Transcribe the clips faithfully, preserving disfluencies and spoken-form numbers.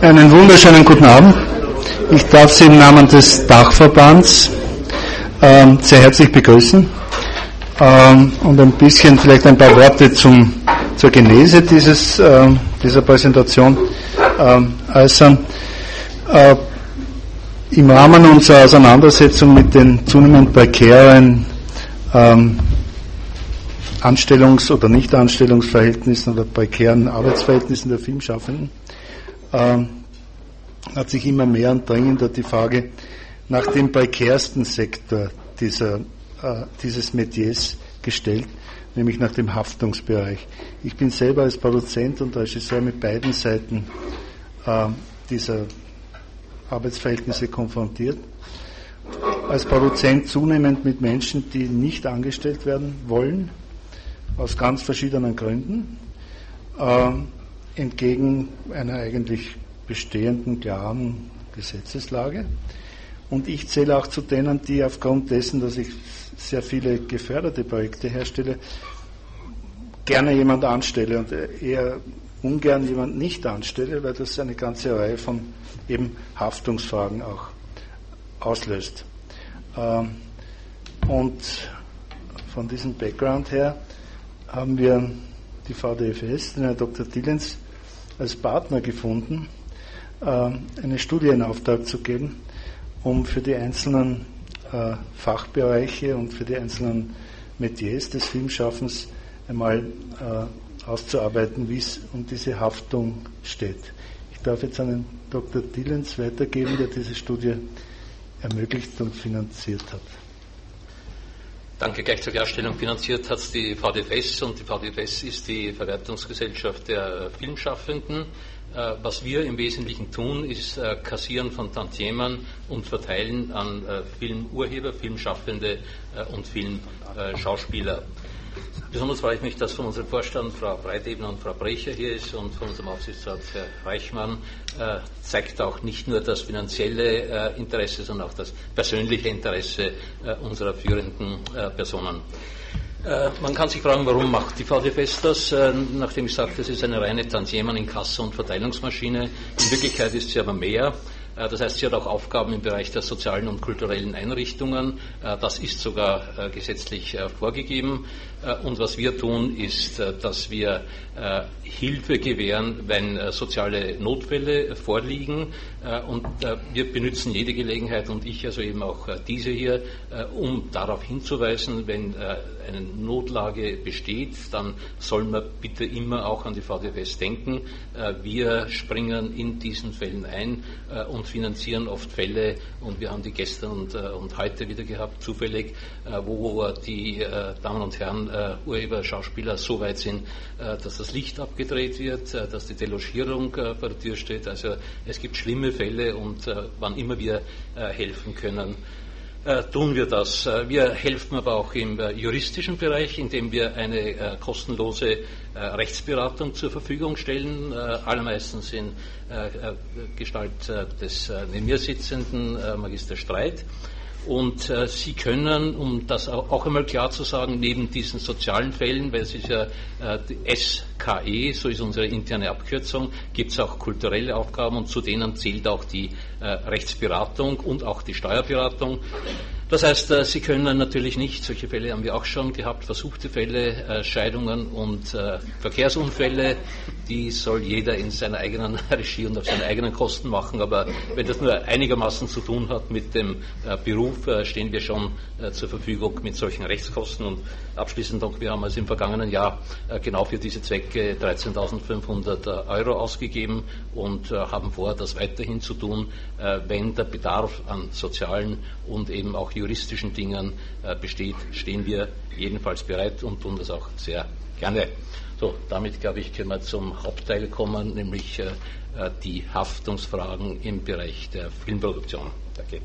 Einen wunderschönen guten Abend. Ich darf Sie im Namen des Dachverbands ähm, sehr herzlich begrüßen ähm, und ein bisschen vielleicht ein paar Worte zum, zur Genese dieses, äh, dieser Präsentation ähm, äußern. Äh, Im Rahmen unserer Auseinandersetzung mit den zunehmend prekären ähm, Anstellungs- oder Nicht-Anstellungsverhältnissen oder prekären Arbeitsverhältnissen der Filmschaffenden ähm, hat sich immer mehr und dringender die Frage nach dem prekärsten Sektor dieser, äh, dieses Metiers gestellt, nämlich nach dem Haftungsbereich. Ich bin selber als Produzent und Regisseur mit beiden Seiten äh, dieser Arbeitsverhältnisse konfrontiert. Als Produzent zunehmend mit Menschen, die nicht angestellt werden wollen, aus ganz verschiedenen Gründen, äh, entgegen einer eigentlich bestehenden, klaren Gesetzeslage. Und ich zähle auch zu denen, die aufgrund dessen, dass ich sehr viele geförderte Projekte herstelle, gerne jemand anstelle und eher ungern jemand nicht anstelle, weil das eine ganze Reihe von eben Haftungsfragen auch auslöst. Und von diesem Background her haben wir die V D F S, den Herrn Doktor Dillens, als Partner gefunden, eine Studie in Auftrag zu geben, um für die einzelnen Fachbereiche und für die einzelnen Metiers des Filmschaffens einmal auszuarbeiten, wie es um diese Haftung steht. Ich darf jetzt an den Doktor Dillens weitergeben, der diese Studie ermöglicht und finanziert hat. Danke. Gleich zur Klarstellung. Finanziert hat es die V D F S und die V D F S ist die Verwertungsgesellschaft der Filmschaffenden. Was wir im Wesentlichen tun, ist Kassieren von Tantiemen und Verteilen an Filmurheber, Filmschaffende und Filmschauspieler. Besonders freue ich mich, dass von unserem Vorstand Frau Breitebner und Frau Brecher hier ist und von unserem Aufsichtsrat Herr Reichmann. Äh, zeigt auch nicht nur das finanzielle äh, Interesse, sondern auch das persönliche Interesse äh, unserer führenden äh, Personen. Äh, man kann sich fragen, warum macht die V D F S das? Äh, nachdem ich sagte, es ist eine reine Tantiemen-, Inkasso- und Verteilungsmaschine. In Wirklichkeit ist sie aber mehr. Das heißt, sie hat auch Aufgaben im Bereich der sozialen und kulturellen Einrichtungen. Das ist sogar gesetzlich vorgegeben. Und was wir tun, ist, dass wir Hilfe gewähren, wenn soziale Notfälle vorliegen. Und wir benutzen jede Gelegenheit, und ich also eben auch diese hier, um darauf hinzuweisen, wenn eine Notlage besteht, dann soll man bitte immer auch an die V D F S denken. Wir springen in diesen Fällen ein und finanzieren oft Fälle, und wir haben die gestern und, und heute wieder gehabt, zufällig, wo die Damen und Herren Urheber, Schauspieler so weit sind, dass das Licht abgedreht wird, dass die Delogierung vor der Tür steht. Also es gibt schlimme Fälle, und wann immer wir helfen können, Äh, tun wir das. Äh, wir helfen aber auch im äh, juristischen Bereich, indem wir eine äh, kostenlose äh, Rechtsberatung zur Verfügung stellen, äh, allermeistens in äh, Gestalt äh, des äh, neben mir sitzenden äh, Magister Streit. Und äh, Sie können, um das auch, auch einmal klar zu sagen, neben diesen sozialen Fällen, weil es ist ja äh, die S K E, so ist unsere interne Abkürzung, gibt es auch kulturelle Aufgaben, und zu denen zählt auch die äh, Rechtsberatung und auch die Steuerberatung. Das heißt, äh, Sie können natürlich nicht, solche Fälle haben wir auch schon gehabt, versuchte Fälle, äh, Scheidungen und äh, Verkehrsunfälle, die soll jeder in seiner eigenen Regie und auf seine eigenen Kosten machen, aber wenn das nur einigermaßen zu tun hat mit dem äh, Beruf, äh, stehen wir schon äh, zur Verfügung mit solchen Rechtskosten. Und abschließend noch, wir haben also im vergangenen Jahr äh, genau für diese Zwecke dreizehntausendfünfhundert Euro ausgegeben und äh, haben vor, das weiterhin zu tun, äh, wenn der Bedarf an sozialen und eben auch juristischen Dingen äh, besteht, stehen wir jedenfalls bereit und tun das auch sehr gerne. So, damit, glaube ich, können wir zum Hauptteil kommen, nämlich äh, die Haftungsfragen im Bereich der Filmproduktion. Danke.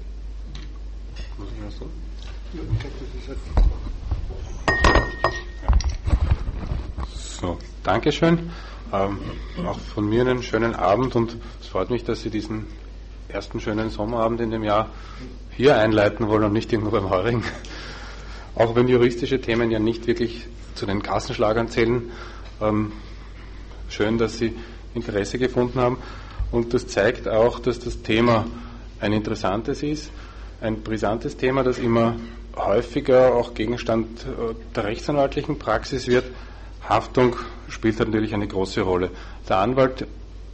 So, Dankeschön. Ähm, auch von mir einen schönen Abend, und es freut mich, dass Sie diesen ersten schönen Sommerabend in dem Jahr hier einleiten wollen und nicht irgendwo beim Heurigen. Auch wenn juristische Themen ja nicht wirklich zu den Kassenschlagern zählen. Ähm, schön, dass Sie Interesse gefunden haben. und das zeigt auch, dass das Thema ein interessantes ist, ein brisantes Thema, das immer häufiger auch Gegenstand der rechtsanwaltlichen Praxis wird. Haftung spielt natürlich eine große Rolle. Der Anwalt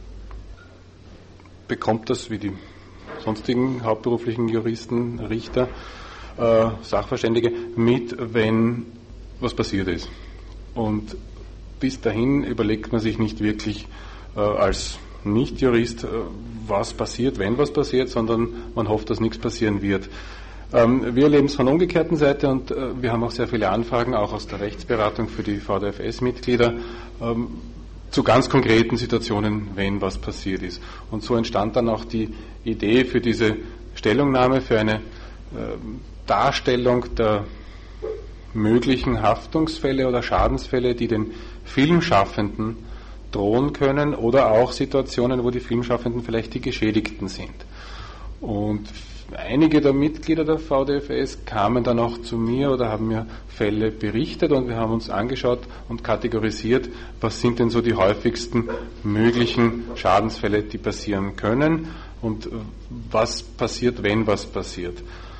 bekommt das wie die sonstigen hauptberuflichen Juristen, Richter, äh, Sachverständige mit, wenn was passiert ist. Und bis dahin überlegt man sich nicht wirklich äh, als Nicht-Jurist, äh, was passiert, wenn was passiert, sondern man hofft, dass nichts passieren wird. Ähm, wir erleben es von der umgekehrten Seite und äh, wir haben auch sehr viele Anfragen, auch aus der Rechtsberatung für die V D F S-Mitglieder, ähm, zu ganz konkreten Situationen, wenn was passiert ist. Und so entstand dann auch die Idee für diese Stellungnahme, für eine äh, Darstellung der möglichen Haftungsfälle oder Schadensfälle, die den Filmschaffenden drohen können oder auch Situationen, wo die Filmschaffenden vielleicht die Geschädigten sind. Und einige der Mitglieder der V D F S kamen dann auch zu mir oder haben mir Fälle berichtet und wir haben uns angeschaut und kategorisiert, was sind denn so die häufigsten möglichen Schadensfälle, die passieren können und was passiert, wenn was passiert.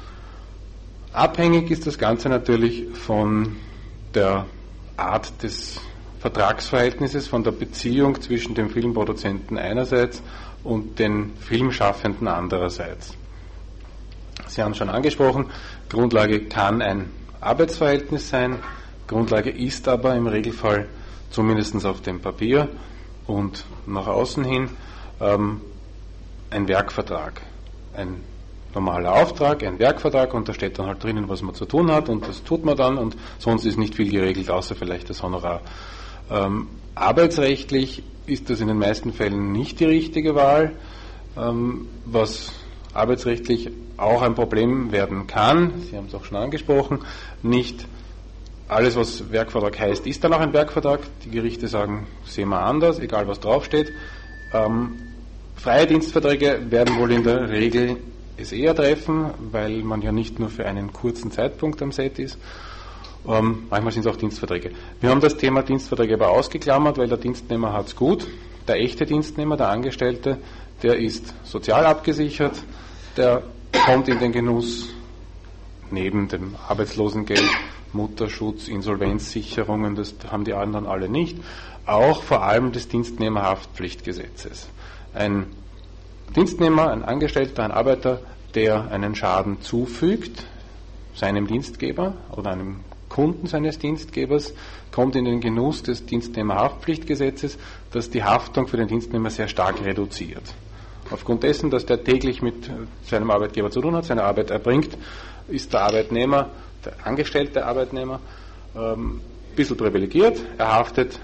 Abhängig ist das Ganze natürlich von der Art des Vertragsverhältnisses, von der Beziehung zwischen dem Filmproduzenten einerseits und den Filmschaffenden andererseits. Sie haben es schon angesprochen, Grundlage kann ein Arbeitsverhältnis sein, Grundlage ist aber im Regelfall, zumindest auf dem Papier und nach außen hin, ähm, ein Werkvertrag. Ein normaler Auftrag, ein Werkvertrag und da steht dann halt drinnen, was man zu tun hat und das tut man dann und sonst ist nicht viel geregelt, außer vielleicht das Honorar. Ähm, arbeitsrechtlich ist das in den meisten Fällen nicht die richtige Wahl, ähm, was arbeitsrechtlich auch ein Problem werden kann. Sie haben es auch schon angesprochen. Nicht alles, was Werkvertrag heißt, ist dann auch ein Werkvertrag. Die Gerichte sagen, sehen wir anders, egal was draufsteht. Ähm, freie Dienstverträge werden wohl in der Regel es eher treffen, weil man ja nicht nur für einen kurzen Zeitpunkt am Set ist. Ähm, manchmal sind es auch Dienstverträge. Wir haben das Thema Dienstverträge aber ausgeklammert, weil der Dienstnehmer hat es gut. Der echte Dienstnehmer, der Angestellte, der ist sozial abgesichert, der kommt in den Genuss neben dem Arbeitslosengeld, Mutterschutz, Insolvenzsicherungen, das haben die anderen alle nicht, auch vor allem des Dienstnehmerhaftpflichtgesetzes. Ein Dienstnehmer, ein Angestellter, ein Arbeiter, der einen Schaden zufügt, seinem Dienstgeber oder einem Kunden seines Dienstgebers, kommt in den Genuss des Dienstnehmerhaftpflichtgesetzes, das die Haftung für den Dienstnehmer sehr stark reduziert. Aufgrund dessen, dass der täglich mit seinem Arbeitgeber zu tun hat, seine Arbeit erbringt, ist der Arbeitnehmer, der angestellte Arbeitnehmer, ähm, ein bisschen privilegiert. Er haftet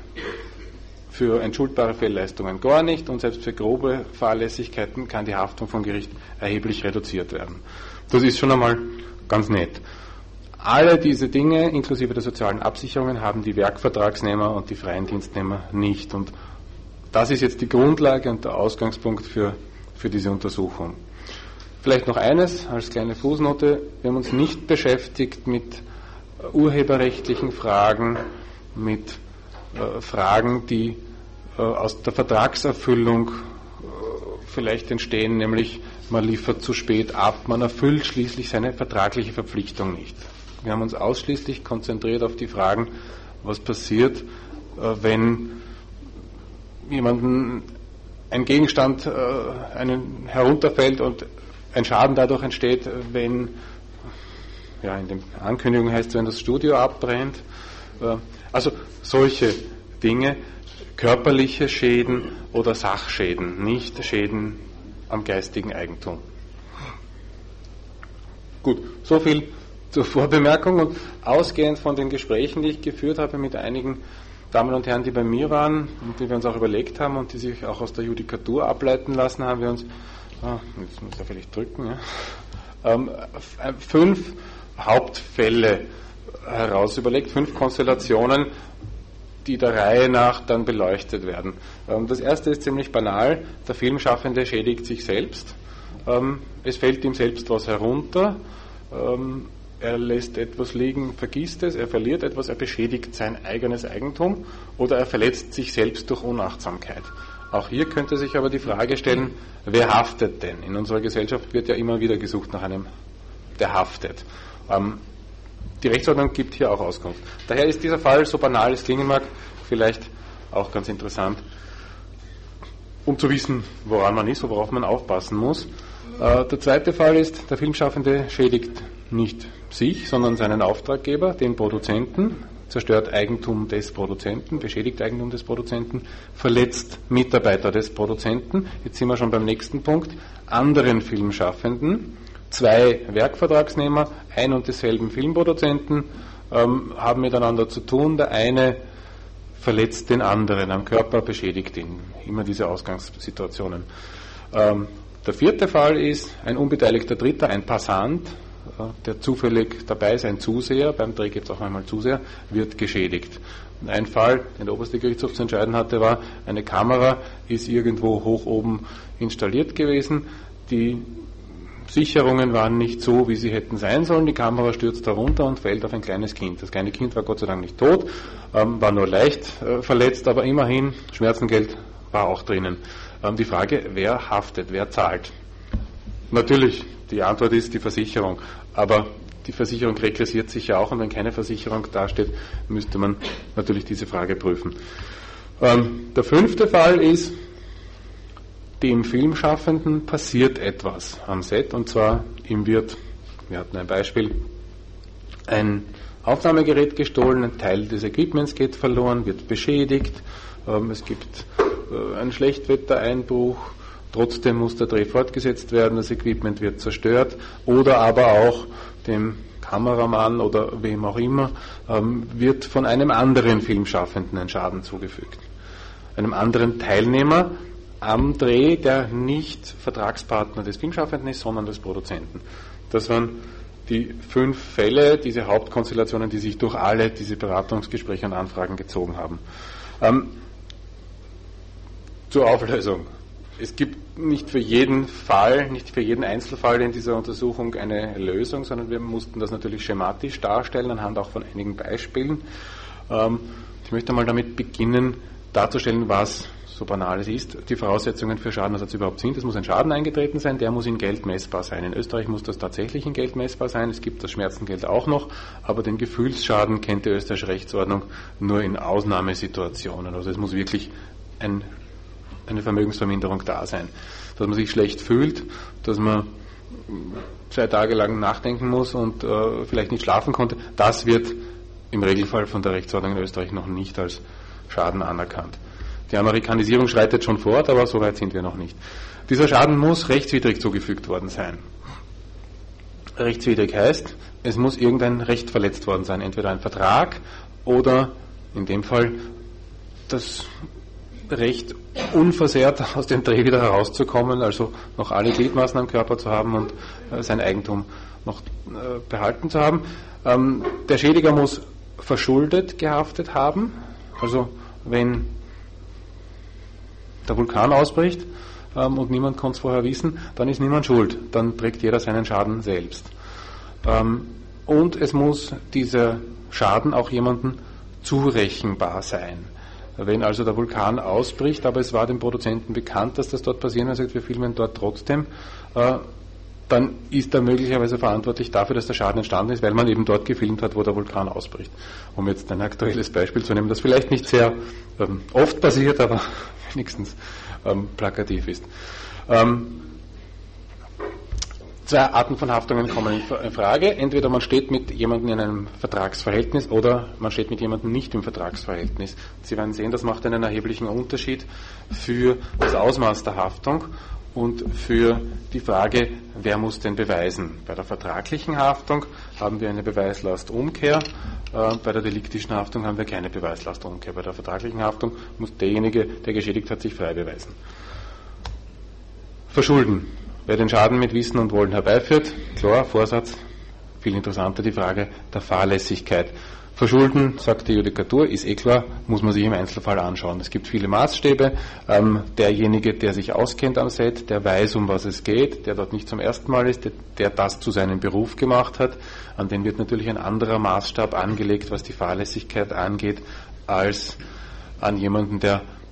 für entschuldbare Fehlleistungen gar nicht und selbst für grobe Fahrlässigkeiten kann die Haftung vom Gericht erheblich reduziert werden. Das ist schon einmal ganz nett. Alle diese Dinge, inklusive der sozialen Absicherungen, haben die Werkvertragsnehmer und die freien Dienstnehmer nicht. Und das ist jetzt die Grundlage und der Ausgangspunkt für, für diese Untersuchung. Vielleicht noch eines als kleine Fußnote. Wir haben uns nicht beschäftigt mit urheberrechtlichen Fragen, mit äh, Fragen, die äh, aus der Vertragserfüllung äh, vielleicht entstehen, nämlich man liefert zu spät ab, man erfüllt schließlich seine vertragliche Verpflichtung nicht. Wir haben uns ausschließlich konzentriert auf die Fragen, was passiert, äh, wenn jemanden ein Gegenstand äh, einen herunterfällt und ein Schaden dadurch entsteht, wenn, ja, in der Ankündigung heißt es, wenn das Studio abbrennt. Äh, also solche Dinge, körperliche Schäden oder Sachschäden, nicht Schäden am geistigen Eigentum. Gut, so viel zur Vorbemerkung und ausgehend von den Gesprächen, die ich geführt habe mit einigen Damen und Herren, die bei mir waren und die wir uns auch überlegt haben und die sich auch aus der Judikatur ableiten lassen, haben wir uns, ah, jetzt muss ich vielleicht drücken, ja, ähm, fünf Hauptfälle heraus überlegt, fünf Konstellationen, die der Reihe nach dann beleuchtet werden. Ähm, das erste ist ziemlich banal, der Filmschaffende schädigt sich selbst, ähm, es fällt ihm selbst was herunter, ähm, er lässt etwas liegen, vergisst es, er verliert etwas, er beschädigt sein eigenes Eigentum oder er verletzt sich selbst durch Unachtsamkeit. Auch hier könnte sich aber die Frage stellen, wer haftet denn? In unserer Gesellschaft wird ja immer wieder gesucht nach einem, der haftet. Ähm, die Rechtsordnung gibt hier auch Auskunft. Daher ist dieser Fall, so banal es klingen mag, vielleicht auch ganz interessant, um zu wissen, woran man ist, worauf man aufpassen muss. Äh, der zweite Fall ist, der Filmschaffende schädigt nicht sich, sondern seinen Auftraggeber, den Produzenten, zerstört Eigentum des Produzenten, beschädigt Eigentum des Produzenten, verletzt Mitarbeiter des Produzenten. Jetzt sind wir schon beim nächsten Punkt. Anderen Filmschaffenden, zwei Werkvertragsnehmer, ein und desselben Filmproduzenten ähm, haben miteinander zu tun. Der eine verletzt den anderen am Körper, beschädigt ihn. Immer diese Ausgangssituationen. Ähm, der vierte Fall ist ein unbeteiligter Dritter, ein Passant, der zufällig dabei ist, ein Zuseher, beim Dreh gibt es auch manchmal Zuseher, wird geschädigt. Ein Fall, den der oberste Gerichtshof zu entscheiden hatte, war, eine Kamera ist irgendwo hoch oben installiert gewesen, die Sicherungen waren nicht so, wie sie hätten sein sollen, die Kamera stürzt herunter und fällt auf ein kleines Kind. Das kleine Kind war Gott sei Dank nicht tot, ähm, war nur leicht äh, verletzt, aber immerhin, Schmerzengeld war auch drinnen. Ähm, die Frage, wer haftet, wer zahlt? Natürlich, die Antwort ist die Versicherung, aber die Versicherung regressiert sich ja auch und wenn keine Versicherung dasteht, müsste man natürlich diese Frage prüfen. Ähm, der fünfte Fall ist, dem Filmschaffenden passiert etwas am Set und zwar ihm wird, wir hatten ein Beispiel, ein Aufnahmegerät gestohlen, ein Teil des Equipments geht verloren, wird beschädigt, ähm, es gibt äh, einen Schlechtwettereinbruch, trotzdem muss der Dreh fortgesetzt werden, das Equipment wird zerstört oder aber auch dem Kameramann oder wem auch immer ähm, wird von einem anderen Filmschaffenden ein Schaden zugefügt. Einem anderen Teilnehmer am Dreh, der nicht Vertragspartner des Filmschaffenden ist, sondern des Produzenten. Das waren die fünf Fälle, diese Hauptkonstellationen, die sich durch alle diese Beratungsgespräche und Anfragen gezogen haben. Ähm, zur Auflösung. Es gibt nicht für jeden Fall, nicht für jeden Einzelfall in dieser Untersuchung eine Lösung, sondern wir mussten das natürlich schematisch darstellen, anhand auch von einigen Beispielen. Ähm, ich möchte mal damit beginnen, darzustellen, was, so banal es ist, die Voraussetzungen für Schadenersatz überhaupt sind. Es muss ein Schaden eingetreten sein, der muss in Geld messbar sein. In Österreich muss das tatsächlich in Geld messbar sein. Es gibt das Schmerzengeld auch noch, aber den Gefühlsschaden kennt die österreichische Rechtsordnung nur in Ausnahmesituationen. Also es muss wirklich ein eine Vermögensverminderung da sein. Dass man sich schlecht fühlt, dass man zwei Tage lang nachdenken muss und äh, vielleicht nicht schlafen konnte, das wird im Regelfall von der Rechtsordnung in Österreich noch nicht als Schaden anerkannt. Die Amerikanisierung schreitet schon fort, aber so weit sind wir noch nicht. Dieser Schaden muss rechtswidrig zugefügt worden sein. Rechtswidrig heißt, es muss irgendein Recht verletzt worden sein, entweder ein Vertrag oder in dem Fall das Recht, unversehrt aus dem Dreh wieder herauszukommen, also noch alle Gliedmaßen am Körper zu haben und äh, sein Eigentum noch äh, behalten zu haben. Ähm, der Schädiger muss verschuldet gehaftet haben, also wenn der Vulkan ausbricht ähm, und niemand konnte es vorher wissen, dann ist niemand schuld, dann trägt jeder seinen Schaden selbst. Ähm, und es muss dieser Schaden auch jemandem zurechenbar sein. Wenn also der Vulkan ausbricht, aber es war dem Produzenten bekannt, dass das dort passieren wird, er sagt, wir filmen dort trotzdem, äh, dann ist er möglicherweise verantwortlich dafür, dass der Schaden entstanden ist, weil man eben dort gefilmt hat, wo der Vulkan ausbricht. Um jetzt ein aktuelles Beispiel zu nehmen, das vielleicht nicht sehr ähm, oft passiert, aber wenigstens ähm, plakativ ist. Ähm, Zwei Arten von Haftungen kommen in Frage. Entweder man steht mit jemandem in einem Vertragsverhältnis oder man steht mit jemandem nicht im Vertragsverhältnis. Sie werden sehen, das macht einen erheblichen Unterschied für das Ausmaß der Haftung und für die Frage, wer muss denn beweisen. Bei der vertraglichen Haftung haben wir eine Beweislastumkehr, äh, bei der deliktischen Haftung haben wir keine Beweislastumkehr. Bei der vertraglichen Haftung muss derjenige, der geschädigt hat, sich frei beweisen. Verschulden. Wer den Schaden mit Wissen und Wollen herbeiführt, klar, Vorsatz, viel interessanter die Frage der Fahrlässigkeit. Verschulden, sagt die Judikatur, ist eh klar, muss man sich im Einzelfall anschauen. Es gibt viele Maßstäbe. Ähm, derjenige, der sich auskennt am Set, der weiß, um was es geht, der dort nicht zum ersten Mal ist, der, der das zu seinem Beruf gemacht hat, an den wird natürlich ein anderer Maßstab angelegt, was die Fahrlässigkeit angeht, als an jemanden, der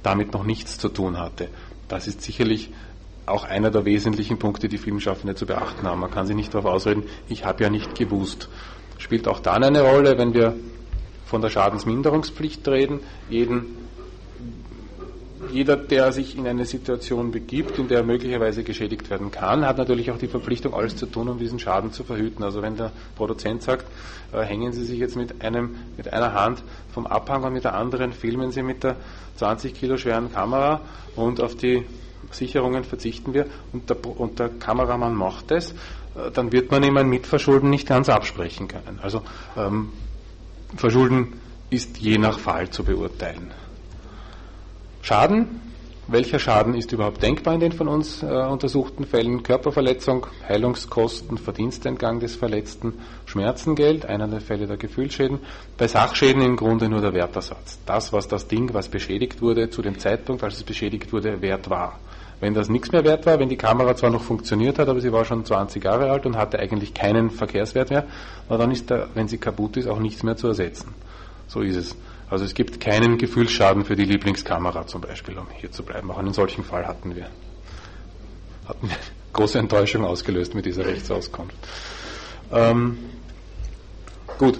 damit noch nichts zu tun hatte. Das ist sicherlich auch einer der wesentlichen Punkte, die Filmschaffende zu beachten haben. Man kann sich nicht darauf ausreden, ich habe ja nicht gewusst. Spielt auch dann eine Rolle, wenn wir von der Schadensminderungspflicht reden. Jeden, jeder, der sich in eine Situation begibt, in der er möglicherweise geschädigt werden kann, hat natürlich auch die Verpflichtung, alles zu tun, um diesen Schaden zu verhüten. Also wenn der Produzent sagt, äh, hängen Sie sich jetzt mit einem, mit einer Hand vom Abhang und mit der anderen filmen Sie mit der zwanzig Kilo schweren Kamera und auf die Sicherungen verzichten wir und der, und der Kameramann macht es, äh, dann wird man ihm ein Mitverschulden nicht ganz absprechen können. Also ähm, Verschulden ist je nach Fall zu beurteilen. Schaden. Welcher Schaden ist überhaupt denkbar in den von uns äh, untersuchten Fällen? Körperverletzung, Heilungskosten, Verdienstentgang des Verletzten, Schmerzengeld, einer der Fälle der Gefühlsschäden. Bei Sachschäden im Grunde nur der Wertersatz. Das, was das Ding, was beschädigt wurde, zu dem Zeitpunkt, als es beschädigt wurde, wert war. Wenn das nichts mehr wert war, wenn die Kamera zwar noch funktioniert hat, aber sie war schon zwanzig Jahre alt und hatte eigentlich keinen Verkehrswert mehr, dann ist da, wenn sie kaputt ist, auch nichts mehr zu ersetzen. So ist es. Also es gibt keinen Gefühlsschaden für die Lieblingskamera zum Beispiel, um hier zu bleiben. Auch einen solchen Fall hatten wir. Hatten wir große Enttäuschung ausgelöst mit dieser Rechtsauskunft. Ähm, gut.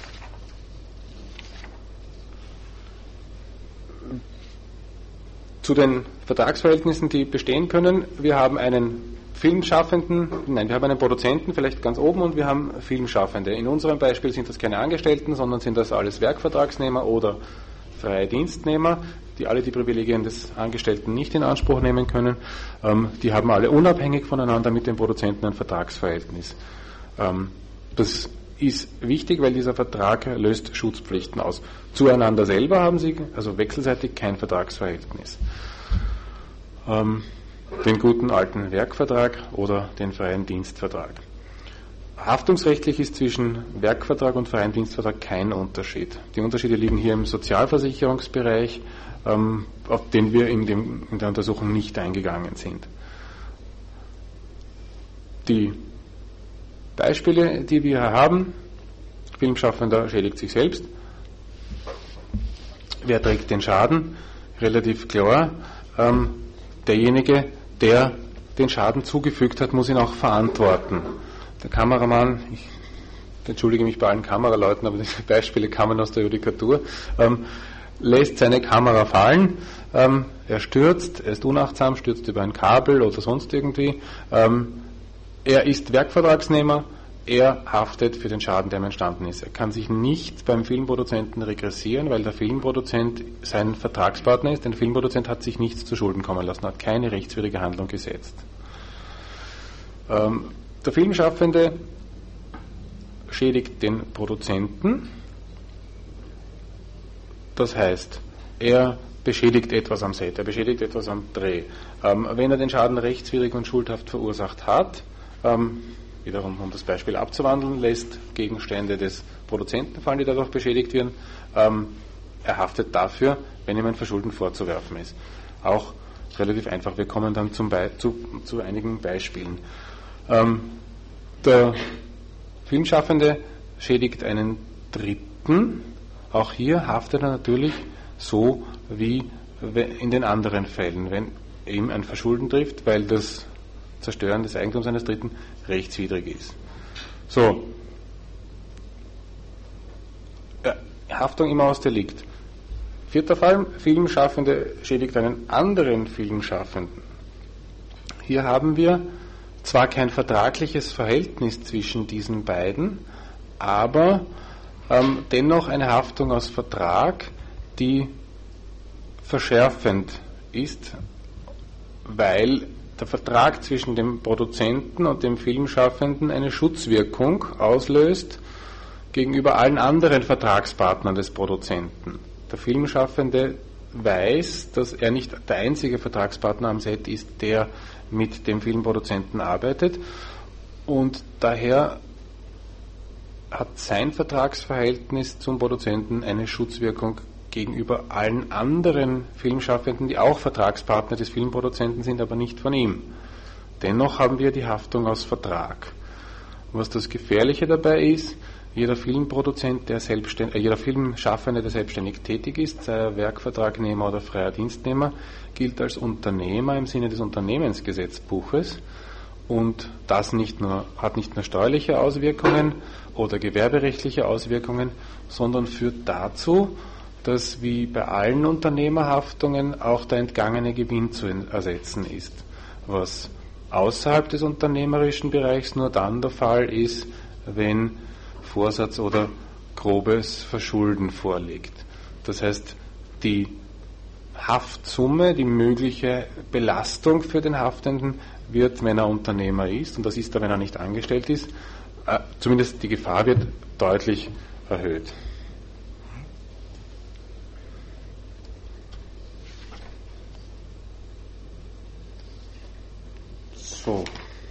Zu den Vertragsverhältnissen, die bestehen können. Wir haben einen Filmschaffenden, nein, wir haben einen Produzenten, vielleicht ganz oben, und wir haben Filmschaffende. In unserem Beispiel sind das keine Angestellten, sondern sind das alles Werkvertragsnehmer oder freie Dienstnehmer, die alle die Privilegien des Angestellten nicht in Anspruch nehmen können. Ähm, die haben alle unabhängig voneinander mit dem Produzenten ein Vertragsverhältnis. Ähm, das ist wichtig, weil dieser Vertrag löst Schutzpflichten aus. Zueinander selber haben sie, also wechselseitig, kein Vertragsverhältnis. Ähm, den guten alten Werkvertrag oder den freien Dienstvertrag. Haftungsrechtlich ist zwischen Werkvertrag und freien Dienstvertrag kein Unterschied. Die Unterschiede liegen hier im Sozialversicherungsbereich, ähm, auf den wir in, dem, in der Untersuchung nicht eingegangen sind. Die Beispiele, die wir hier haben: Filmschaffender schädigt sich selbst. Wer trägt den Schaden? Relativ klar. Ähm, derjenige, der den Schaden zugefügt hat, muss ihn auch verantworten. Der Kameramann, ich entschuldige mich bei allen Kameraleuten, aber diese Beispiele kamen aus der Judikatur, ähm, lässt seine Kamera fallen, ähm, er stürzt, er ist unachtsam, stürzt über ein Kabel oder sonst irgendwie, ähm, er ist Werkvertragsnehmer, er haftet für den Schaden, der ihm entstanden ist. Er kann sich nicht beim Filmproduzenten regressieren, weil der Filmproduzent sein Vertragspartner ist. Der Filmproduzent hat sich nichts zu Schulden kommen lassen, hat keine rechtswidrige Handlung gesetzt. Ähm, der Filmschaffende schädigt den Produzenten. Das heißt, er beschädigt etwas am Set, er beschädigt etwas am Dreh. Ähm, wenn er den Schaden rechtswidrig und schuldhaft verursacht hat, ähm, wiederum um das Beispiel abzuwandeln, lässt Gegenstände des Produzenten fallen, die dadurch beschädigt werden. Ähm, er haftet dafür, wenn ihm ein Verschulden vorzuwerfen ist. Auch relativ einfach. Wir kommen dann zum Be- zu, zu einigen Beispielen. Ähm, der Filmschaffende schädigt einen Dritten. Auch hier haftet er natürlich so wie in den anderen Fällen, wenn ihm ein Verschulden trifft, weil das Zerstören des Eigentums eines Dritten rechtswidrig ist. So. Ja, Haftung immer aus Delikt. Vierter Fall: Filmschaffende schädigt einen anderen Filmschaffenden. Hier haben wir zwar kein vertragliches Verhältnis zwischen diesen beiden, aber ähm, dennoch eine Haftung aus Vertrag, die verschärfend ist, weil der Vertrag zwischen dem Produzenten und dem Filmschaffenden eine Schutzwirkung auslöst gegenüber allen anderen Vertragspartnern des Produzenten. Der Filmschaffende weiß, dass er nicht der einzige Vertragspartner am Set ist, der mit dem Filmproduzenten arbeitet, und daher hat sein Vertragsverhältnis zum Produzenten eine Schutzwirkung gegenüber allen anderen Filmschaffenden, die auch Vertragspartner des Filmproduzenten sind, aber nicht von ihm. Dennoch haben wir die Haftung aus Vertrag. Was das Gefährliche dabei ist, Jeder Filmproduzent, der selbstständig, äh, jeder Filmschaffende, der selbstständig tätig ist, sei er Werkvertragnehmer oder freier Dienstnehmer, gilt als Unternehmer im Sinne des Unternehmensgesetzbuches. Und das nicht nur, hat nicht nur steuerliche Auswirkungen oder gewerberechtliche Auswirkungen, sondern führt dazu, dass wie bei allen Unternehmerhaftungen auch der entgangene Gewinn zu ersetzen ist, was außerhalb des unternehmerischen Bereichs nur dann der Fall ist, wenn Vorsatz oder grobes Verschulden vorliegt. Das heißt, die Haftsumme, die mögliche Belastung für den Haftenden wird, wenn er Unternehmer ist, und das ist er, wenn er nicht angestellt ist, äh, zumindest die Gefahr wird deutlich erhöht. So.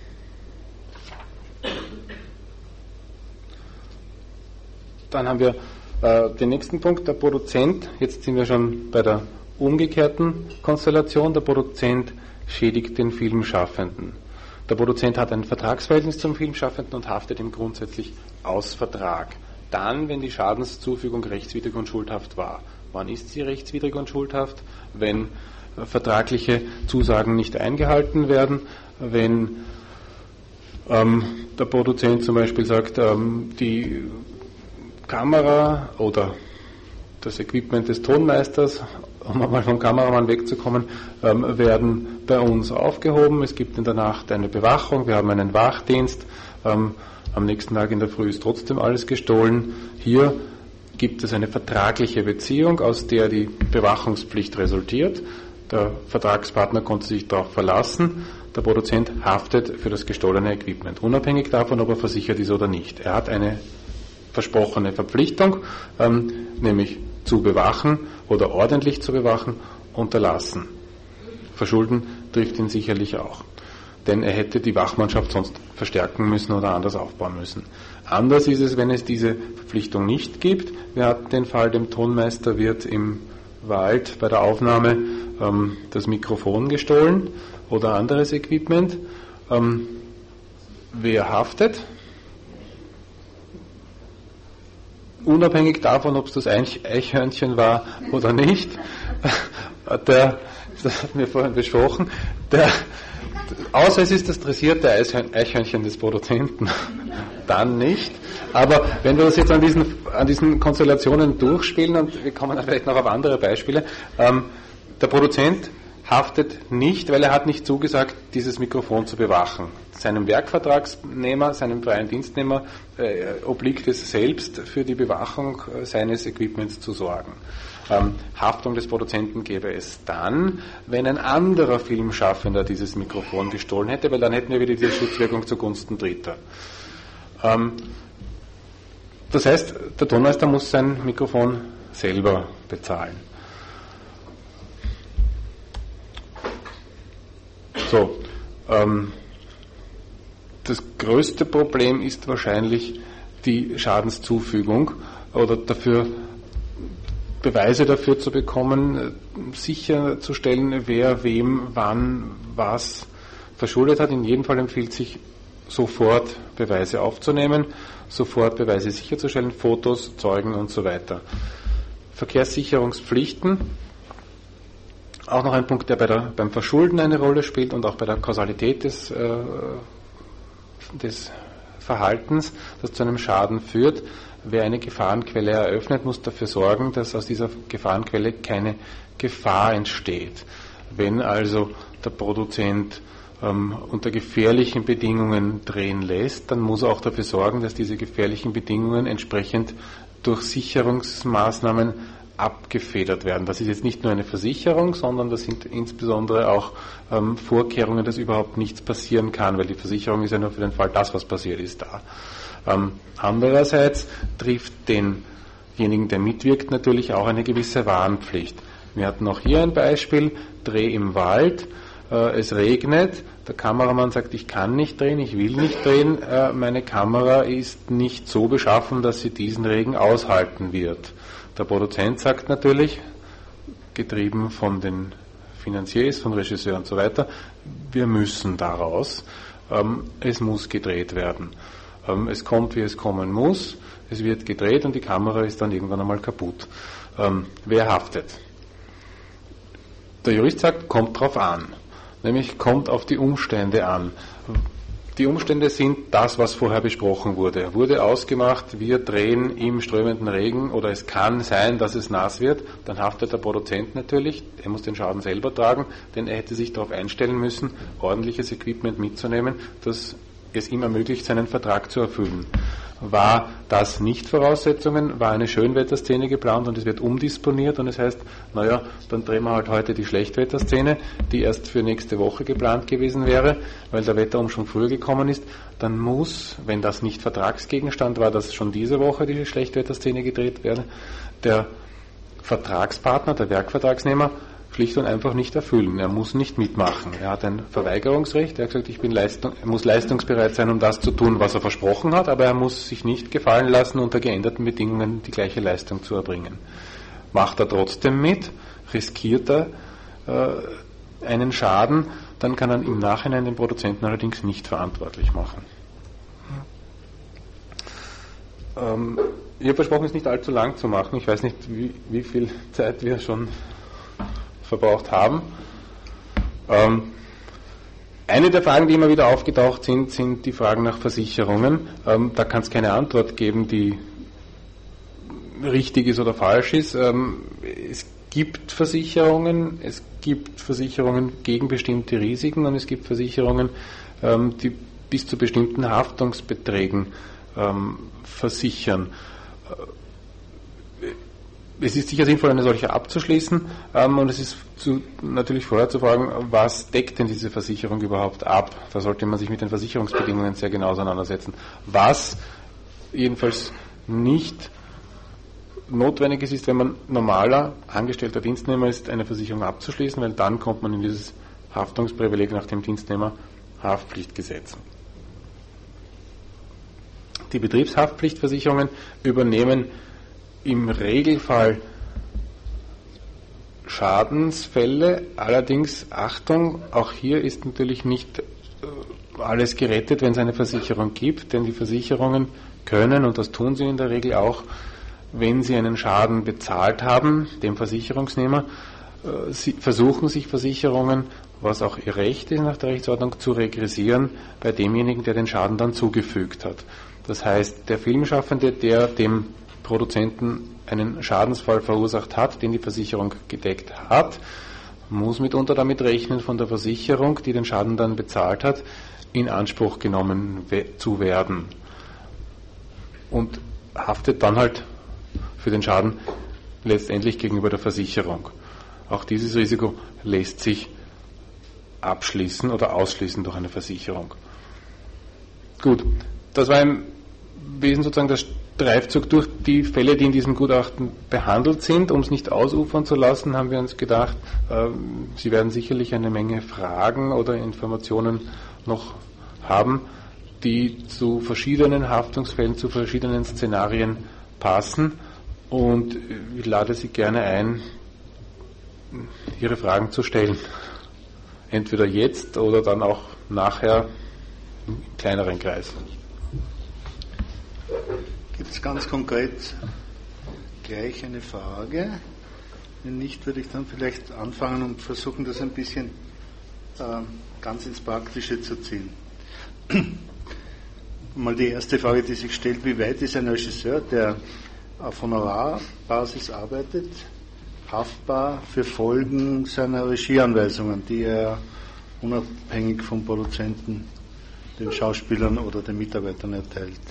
Dann haben wir äh, den nächsten Punkt, der Produzent. Jetzt sind wir schon bei der umgekehrten Konstellation. Der Produzent schädigt den Filmschaffenden. Der Produzent hat ein Vertragsverhältnis zum Filmschaffenden und haftet ihm grundsätzlich aus Vertrag. Dann, wenn die Schadenszufügung rechtswidrig und schuldhaft war. Wann ist sie rechtswidrig und schuldhaft? Wenn äh, vertragliche Zusagen nicht eingehalten werden, wenn ähm, der Produzent zum Beispiel sagt, ähm, die Kamera oder das Equipment des Tonmeisters, um einmal vom Kameramann wegzukommen, ähm, werden bei uns aufgehoben. Es gibt in der Nacht eine Bewachung, wir haben einen Wachdienst, ähm, am nächsten Tag in der Früh ist trotzdem alles gestohlen. Hier gibt es eine vertragliche Beziehung, aus der die Bewachungspflicht resultiert. Der Vertragspartner konnte sich darauf verlassen. Der Produzent haftet für das gestohlene Equipment, unabhängig davon, ob er versichert ist oder nicht. Er hat eine versprochene Verpflichtung, ähm, nämlich zu bewachen oder ordentlich zu bewachen, unterlassen. Verschulden trifft ihn sicherlich auch, denn er hätte die Wachmannschaft sonst verstärken müssen oder anders aufbauen müssen. Anders ist es, wenn es diese Verpflichtung nicht gibt. Wir hatten den Fall, dem Tonmeister wird im Wald bei der Aufnahme ähm, das Mikrofon gestohlen oder anderes Equipment. Ähm, wer haftet? Unabhängig davon, ob es das Eichhörnchen war oder nicht, der, das hatten wir vorhin besprochen, der, außer es ist das dressierte Eichhörnchen des Produzenten, dann nicht. Aber wenn wir das jetzt an diesen, an diesen Konstellationen durchspielen, und wir kommen dann vielleicht noch auf andere Beispiele, ähm, der Produzent haftet nicht, weil er hat nicht zugesagt, dieses Mikrofon zu bewachen. Seinem Werkvertragsnehmer, seinem freien Dienstnehmer äh, obliegt es selbst, für die Bewachung äh, seines Equipments zu sorgen. Ähm, Haftung des Produzenten gäbe es dann, wenn ein anderer Filmschaffender dieses Mikrofon gestohlen hätte, weil dann hätten wir wieder diese Schutzwirkung zugunsten Dritter. Ähm, das heißt, der Tonmeister muss sein Mikrofon selber bezahlen. So, ähm, das größte Problem ist wahrscheinlich die Schadenszufügung oder dafür Beweise dafür zu bekommen, sicherzustellen, wer wem wann was verschuldet hat. In jedem Fall empfiehlt sich, sofort Beweise aufzunehmen, sofort Beweise sicherzustellen, Fotos, Zeugen und so weiter. Verkehrssicherungspflichten. Auch noch ein Punkt, der bei der, beim Verschulden eine Rolle spielt und auch bei der Kausalität des, äh, des Verhaltens, das zu einem Schaden führt. Wer eine Gefahrenquelle eröffnet, muss dafür sorgen, dass aus dieser Gefahrenquelle keine Gefahr entsteht. Wenn also der Produzent ähm, unter gefährlichen Bedingungen drehen lässt, dann muss er auch dafür sorgen, dass diese gefährlichen Bedingungen entsprechend durch Sicherungsmaßnahmen abgefedert werden. Das ist jetzt nicht nur eine Versicherung, sondern das sind insbesondere auch ähm, Vorkehrungen, dass überhaupt nichts passieren kann, weil die Versicherung ist ja nur für den Fall, das, was passiert ist, da. Ähm, andererseits trifft denjenigen, der mitwirkt, natürlich auch eine gewisse Warnpflicht. Wir hatten auch hier ein Beispiel, Dreh im Wald, äh, es regnet, der Kameramann sagt, ich kann nicht drehen, ich will nicht drehen, äh, meine Kamera ist nicht so beschaffen, dass sie diesen Regen aushalten wird. Der Produzent sagt natürlich, getrieben von den Finanziers, von Regisseur und so weiter, wir müssen daraus, ähm, es muss gedreht werden. Ähm, es kommt, wie es kommen muss, es wird gedreht und die Kamera ist dann irgendwann einmal kaputt. Ähm, wer haftet? Der Jurist sagt, kommt drauf an. Nämlich kommt auf die Umstände an. Die Umstände sind das, was vorher besprochen wurde. Wurde ausgemacht, wir drehen im strömenden Regen oder es kann sein, dass es nass wird, dann haftet der Produzent natürlich, er muss den Schaden selber tragen, denn er hätte sich darauf einstellen müssen, ordentliches Equipment mitzunehmen, das es ihm ermöglicht, seinen Vertrag zu erfüllen. War das nicht Voraussetzungen, war eine Schönwetterszene geplant und es wird umdisponiert und es heißt, naja, dann drehen wir halt heute die Schlechtwetterszene, die erst für nächste Woche geplant gewesen wäre, weil der Wetterumschwung früher gekommen ist, dann muss, wenn das nicht Vertragsgegenstand war, dass schon diese Woche die Schlechtwetterszene gedreht werde, der Vertragspartner, der Werkvertragsnehmer, schlicht und einfach nicht erfüllen. Er muss nicht mitmachen. Er hat ein Verweigerungsrecht. Er hat gesagt, ich bin Leistung, er muss leistungsbereit sein, um das zu tun, was er versprochen hat, aber er muss sich nicht gefallen lassen, unter geänderten Bedingungen die gleiche Leistung zu erbringen. Macht er trotzdem mit, riskiert er äh, einen Schaden, dann kann er im Nachhinein den Produzenten allerdings nicht verantwortlich machen. Ähm, ich habe versprochen, es nicht allzu lang zu machen. Ich weiß nicht, wie, wie viel Zeit wir schon verbraucht haben. Ähm, eine der Fragen, die immer wieder aufgetaucht sind, sind die Fragen nach Versicherungen. Ähm, da kann es keine Antwort geben, die richtig ist oder falsch ist. Ähm, es gibt Versicherungen, es gibt Versicherungen gegen bestimmte Risiken und es gibt Versicherungen, ähm, die bis zu bestimmten Haftungsbeträgen ähm, versichern. Es ist sicher sinnvoll, eine solche abzuschließen, ähm, und es ist zu, natürlich vorher zu fragen, was deckt denn diese Versicherung überhaupt ab? Da sollte man sich mit den Versicherungsbedingungen sehr genau auseinandersetzen. Was jedenfalls nicht notwendig ist, ist, wenn man normaler angestellter Dienstnehmer ist, eine Versicherung abzuschließen, weil dann kommt man in dieses Haftungsprivileg nach dem Dienstnehmerhaftpflichtgesetz. Die Betriebshaftpflichtversicherungen übernehmen im Regelfall Schadensfälle, allerdings Achtung, auch hier ist natürlich nicht alles gerettet, wenn es eine Versicherung gibt, denn die Versicherungen können, und das tun sie in der Regel auch, wenn sie einen Schaden bezahlt haben, dem Versicherungsnehmer, sie versuchen sich Versicherungen, was auch ihr Recht ist nach der Rechtsordnung, zu regressieren bei demjenigen, der den Schaden dann zugefügt hat. Das heißt, der Filmschaffende, der dem Produzenten einen Schadensfall verursacht hat, den die Versicherung gedeckt hat, muss mitunter damit rechnen, von der Versicherung, die den Schaden dann bezahlt hat, in Anspruch genommen zu werden. Und haftet dann halt für den Schaden letztendlich gegenüber der Versicherung. Auch dieses Risiko lässt sich abschließen oder ausschließen durch eine Versicherung. Gut, das war im Wesentlichen sozusagen das Streifzug durch die Fälle, die in diesem Gutachten behandelt sind. Um es nicht ausufern zu lassen, haben wir uns gedacht, äh, Sie werden sicherlich eine Menge Fragen oder Informationen noch haben, die zu verschiedenen Haftungsfällen, zu verschiedenen Szenarien passen. Und ich lade Sie gerne ein, Ihre Fragen zu stellen. Entweder jetzt oder dann auch nachher im kleineren Kreis. Gibt es ganz konkret gleich eine Frage? Wenn nicht, würde ich dann vielleicht anfangen und versuchen, das ein bisschen äh, ganz ins Praktische zu ziehen. Mal die erste Frage, die sich stellt: Wie weit ist ein Regisseur, der auf Honorarbasis arbeitet, haftbar für Folgen seiner Regieanweisungen, die er unabhängig vom Produzenten den Schauspielern oder den Mitarbeitern erteilt?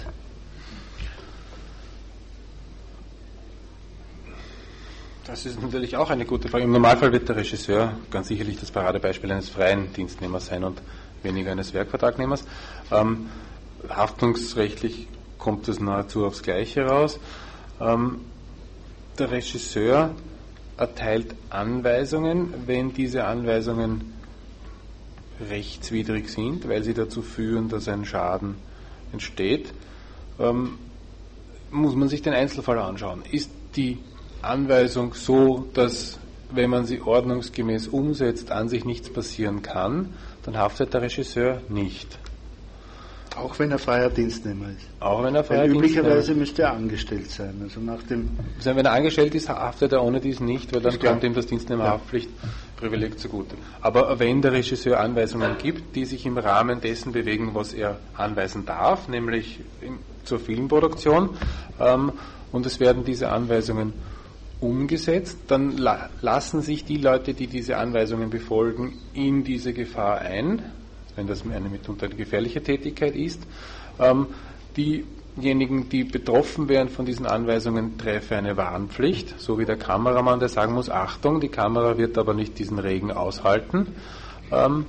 Das ist natürlich auch eine gute Frage. Im Normalfall wird der Regisseur ganz sicherlich das Paradebeispiel eines freien Dienstnehmers sein und weniger eines Werkvertragnehmers. Ähm, haftungsrechtlich kommt es nahezu aufs Gleiche raus. Ähm, der Regisseur erteilt Anweisungen, wenn diese Anweisungen rechtswidrig sind, weil sie dazu führen, dass ein Schaden entsteht, ähm, muss man sich den Einzelfall anschauen. Ist die Anweisung so, dass, wenn man sie ordnungsgemäß umsetzt, an sich nichts passieren kann, dann haftet der Regisseur nicht. Auch wenn er freier Dienstnehmer ist. Auch wenn er freier Weil Dienstnehmer üblicherweise müsste er angestellt sein. Also nach dem also wenn er angestellt ist, haftet er ohne dies nicht, weil dann Ist klar. kommt ihm das Dienstnehmerhaftpflichtprivileg zugute. Aber wenn der Regisseur Anweisungen gibt, die sich im Rahmen dessen bewegen, was er anweisen darf, nämlich in, zur Filmproduktion, ähm, und es werden diese Anweisungen umgesetzt, dann la- lassen sich die Leute, die diese Anweisungen befolgen, in diese Gefahr ein, wenn das eine mitunter eine gefährliche Tätigkeit ist. Ähm, diejenigen, die betroffen wären von diesen Anweisungen, treffe eine Warnpflicht, so wie der Kameramann, der sagen muss, Achtung, die Kamera wird aber nicht diesen Regen aushalten. Ähm,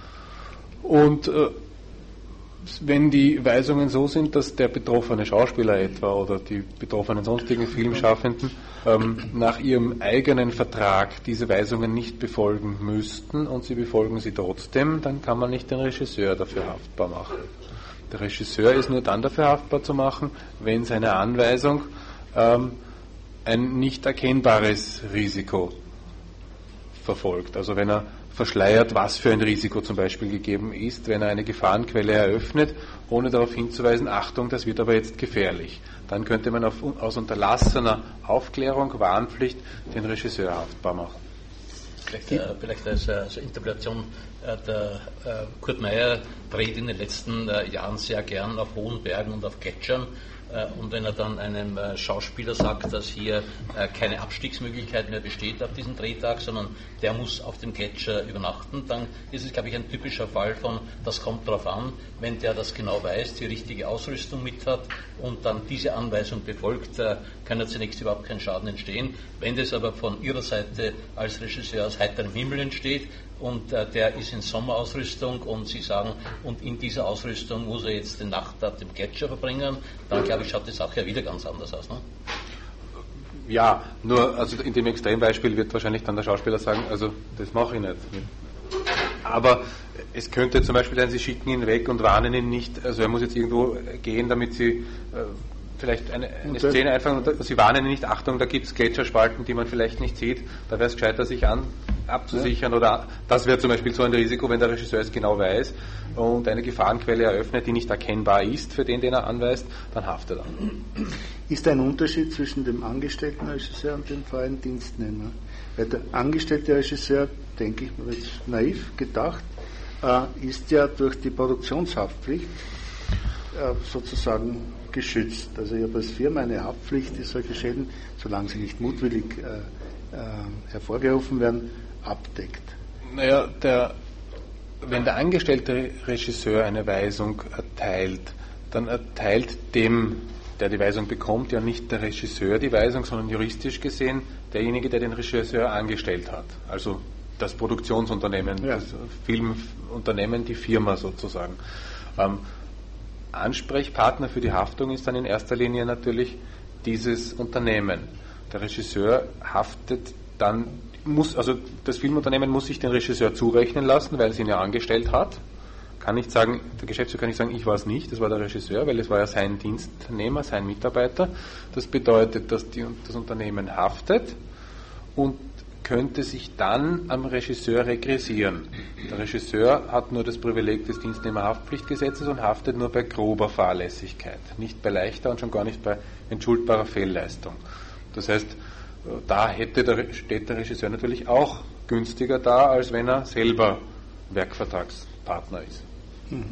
und äh, wenn die Weisungen so sind, dass der betroffene Schauspieler etwa oder die betroffenen sonstigen Filmschaffenden ähm, nach ihrem eigenen Vertrag diese Weisungen nicht befolgen müssten und sie befolgen sie trotzdem, dann kann man nicht den Regisseur dafür haftbar machen. Der Regisseur ist nur dann dafür haftbar zu machen, wenn seine Anweisung ähm, ein nicht erkennbares Risiko verfolgt. Also wenn er verschleiert, was für ein Risiko zum Beispiel gegeben ist, wenn er eine Gefahrenquelle eröffnet, ohne darauf hinzuweisen, Achtung, das wird aber jetzt gefährlich. Dann könnte man auf, aus unterlassener Aufklärung, Warnpflicht, den Regisseur haftbar machen. Vielleicht, äh, vielleicht als, als Interpretation, äh, der äh, Kurt Meyer dreht in den letzten äh, Jahren sehr gern auf hohen Bergen und auf Gletschern. Und wenn er dann einem Schauspieler sagt, dass hier keine Abstiegsmöglichkeit mehr besteht auf diesem Drehtag, sondern der muss auf dem Gletscher übernachten, dann ist es, glaube ich, ein typischer Fall von, das kommt darauf an, wenn der das genau weiß, die richtige Ausrüstung mit hat und dann diese Anweisung befolgt, kann ja zunächst überhaupt kein Schaden entstehen. Wenn das aber von Ihrer Seite als Regisseur aus heiterem Himmel entsteht, und äh, der ist in Sommerausrüstung und Sie sagen, und in dieser Ausrüstung muss er jetzt die Nacht auf dem Gletscher verbringen, dann glaube ich, schaut die Sache ja wieder ganz anders aus. Ne? Ja, nur also in dem Extrembeispiel wird wahrscheinlich dann der Schauspieler sagen, also das mache ich nicht. Aber es könnte zum Beispiel sein, Sie schicken ihn weg und warnen ihn nicht, also er muss jetzt irgendwo gehen, damit Sie äh, vielleicht eine, eine Szene einfangen und Sie warnen ihn nicht, Achtung, da gibt es Gletscherspalten, die man vielleicht nicht sieht, da wäre es gescheiter, sich an abzusichern, ja. Oder das wäre zum Beispiel so ein Risiko, wenn der Regisseur es genau weiß und eine Gefahrenquelle eröffnet, die nicht erkennbar ist für den, den er anweist, dann haftet er. Ist ein Unterschied zwischen dem angestellten Regisseur und dem freien Dienstnehmer? Weil der angestellte Regisseur, denke ich mir jetzt naiv gedacht, äh, ist ja durch die Produktionshaftpflicht äh, sozusagen geschützt. Also ich habe als Firma eine Haftpflicht, die solche Schäden, solange sie nicht mutwillig äh, äh, hervorgerufen werden, abdeckt. Naja, der, wenn der angestellte Regisseur eine Weisung erteilt, dann erteilt dem, der die Weisung bekommt, ja nicht der Regisseur die Weisung, sondern juristisch gesehen derjenige, der den Regisseur angestellt hat. Also das Produktionsunternehmen, ja. Das Filmunternehmen, die Firma sozusagen. Ähm, Ansprechpartner für die Haftung ist dann in erster Linie natürlich dieses Unternehmen. Der Regisseur haftet dann, muss, also das Filmunternehmen muss sich den Regisseur zurechnen lassen, weil es ihn ja angestellt hat. Kann nicht sagen, der Geschäftsführer kann nicht sagen, ich war es nicht, das war der Regisseur, weil es war ja sein Dienstnehmer, sein Mitarbeiter. Das bedeutet, dass die, das Unternehmen haftet und könnte sich dann am Regisseur regressieren. Der Regisseur hat nur das Privileg des Dienstnehmerhaftpflichtgesetzes und haftet nur bei grober Fahrlässigkeit, nicht bei leichter und schon gar nicht bei entschuldbarer Fehlleistung. Das heißt, da hätte der, steht der Regisseur natürlich auch günstiger da, als wenn er selber Werkvertragspartner ist. Hm.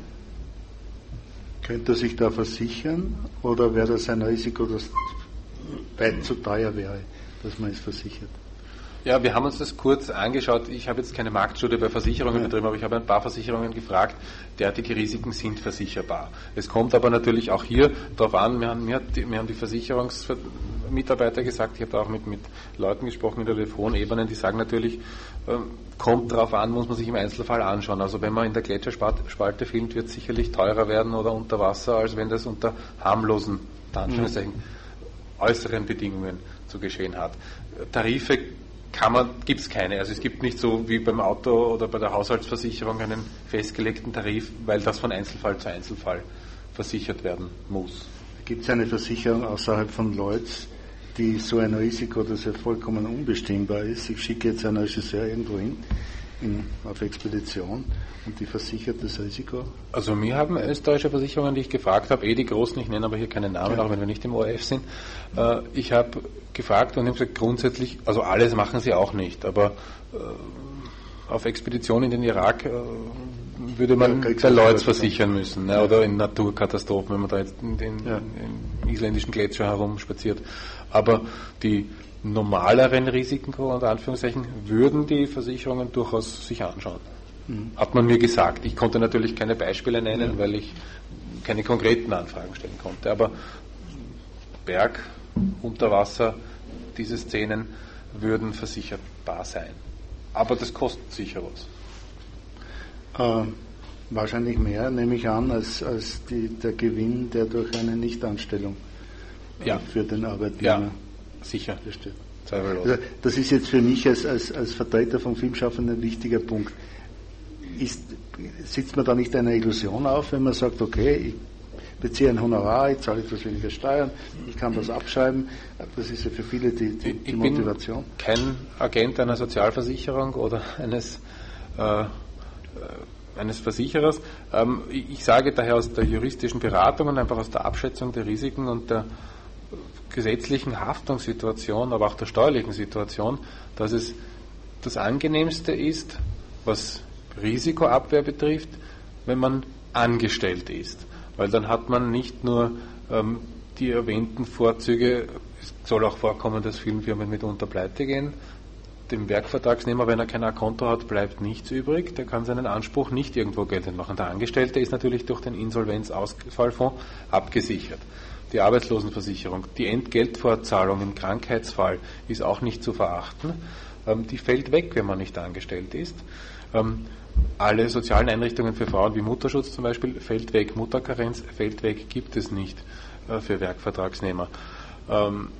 Könnte er sich da versichern oder wäre das ein Risiko, das weit zu teuer wäre, dass man es versichert? Ja, wir haben uns das kurz angeschaut. Ich habe jetzt keine Marktstudie bei Versicherungen betrieben, aber ich habe ein paar Versicherungen gefragt, derartige Risiken sind versicherbar. Es kommt aber natürlich auch hier darauf an, mir haben, mir, hat die, mir haben die Versicherungsmitarbeiter gesagt, ich habe da auch mit, mit Leuten gesprochen in der Telefonebene, die sagen natürlich, äh, kommt darauf an, muss man sich im Einzelfall anschauen. Also wenn man in der Gletscherspalte filmt, wird es sicherlich teurer werden oder unter Wasser, als wenn das unter harmlosen, Anführungszeichen, äußeren Bedingungen zu geschehen hat. Tarife gibt es keine. Also es gibt nicht so wie beim Auto oder bei der Haushaltsversicherung einen festgelegten Tarif, weil das von Einzelfall zu Einzelfall versichert werden muss. Gibt es eine Versicherung außerhalb von Lloyds, die so ein Risiko, das ja vollkommen unbestimmbar ist, ich schicke jetzt einen Regisseur irgendwo hin, in, auf Expedition und die versichert das Risiko? Also mir haben österreichische Versicherungen, die ich gefragt habe, eh die großen, ich nenne aber hier keinen Namen, ja. Auch wenn wir nicht im O R F sind, äh, ich habe gefragt und habe gesagt, grundsätzlich, also alles machen sie auch nicht, aber äh, auf Expedition in den Irak äh, würde man ja, der Lloyds versichern müssen, ne, ja. Oder in Naturkatastrophen, wenn man da jetzt in den ja. in isländischen Gletscher herumspaziert. Aber die normaleren Risiken, unter Anführungszeichen, würden die Versicherungen durchaus sich anschauen. Mhm. Hat man mir gesagt. Ich konnte natürlich keine Beispiele nennen, ja. Weil ich keine konkreten Anfragen stellen konnte. Aber Berg, Unterwasser, diese Szenen würden versicherbar sein. Aber das kostet sicher was. Äh, wahrscheinlich mehr, nehme ich an, als, als die, der Gewinn, der durch eine Nichtanstellung äh, ja. für den Arbeitnehmer ja. Sicher. besteht. Also, das ist jetzt für mich als, als, als Vertreter von Filmschaffenden ein wichtiger Punkt. Ist, sitzt man da nicht einer Illusion auf, wenn man sagt, okay, ich beziehe ein Honorar, ich zahle etwas weniger Steuern, ich kann das abschreiben. Das ist ja für viele die, die, die ich Motivation. Ich bin kein Agent einer Sozialversicherung oder eines, äh, eines Versicherers. Ähm, ich sage daher aus der juristischen Beratung und einfach aus der Abschätzung der Risiken und der gesetzlichen Haftungssituation, aber auch der steuerlichen Situation, dass es das Angenehmste ist, was Risikoabwehr betrifft, wenn man angestellt ist. Weil dann hat man nicht nur ähm, die erwähnten Vorzüge, es soll auch vorkommen, dass Filmfirmen mitunter pleite gehen. Dem Werkvertragsnehmer, wenn er kein A-Konto hat, bleibt nichts übrig, der kann seinen Anspruch nicht irgendwo geltend machen. Der Angestellte ist natürlich durch den Insolvenzausfallfonds abgesichert. Die Arbeitslosenversicherung, die Entgeltfortzahlung im Krankheitsfall ist auch nicht zu verachten. Ähm, die fällt weg, wenn man nicht angestellt ist. Ähm, alle sozialen Einrichtungen für Frauen wie Mutterschutz zum Beispiel fällt weg, Mutterkarenz fällt weg, gibt es nicht äh, für Werkvertragsnehmer. Ähm,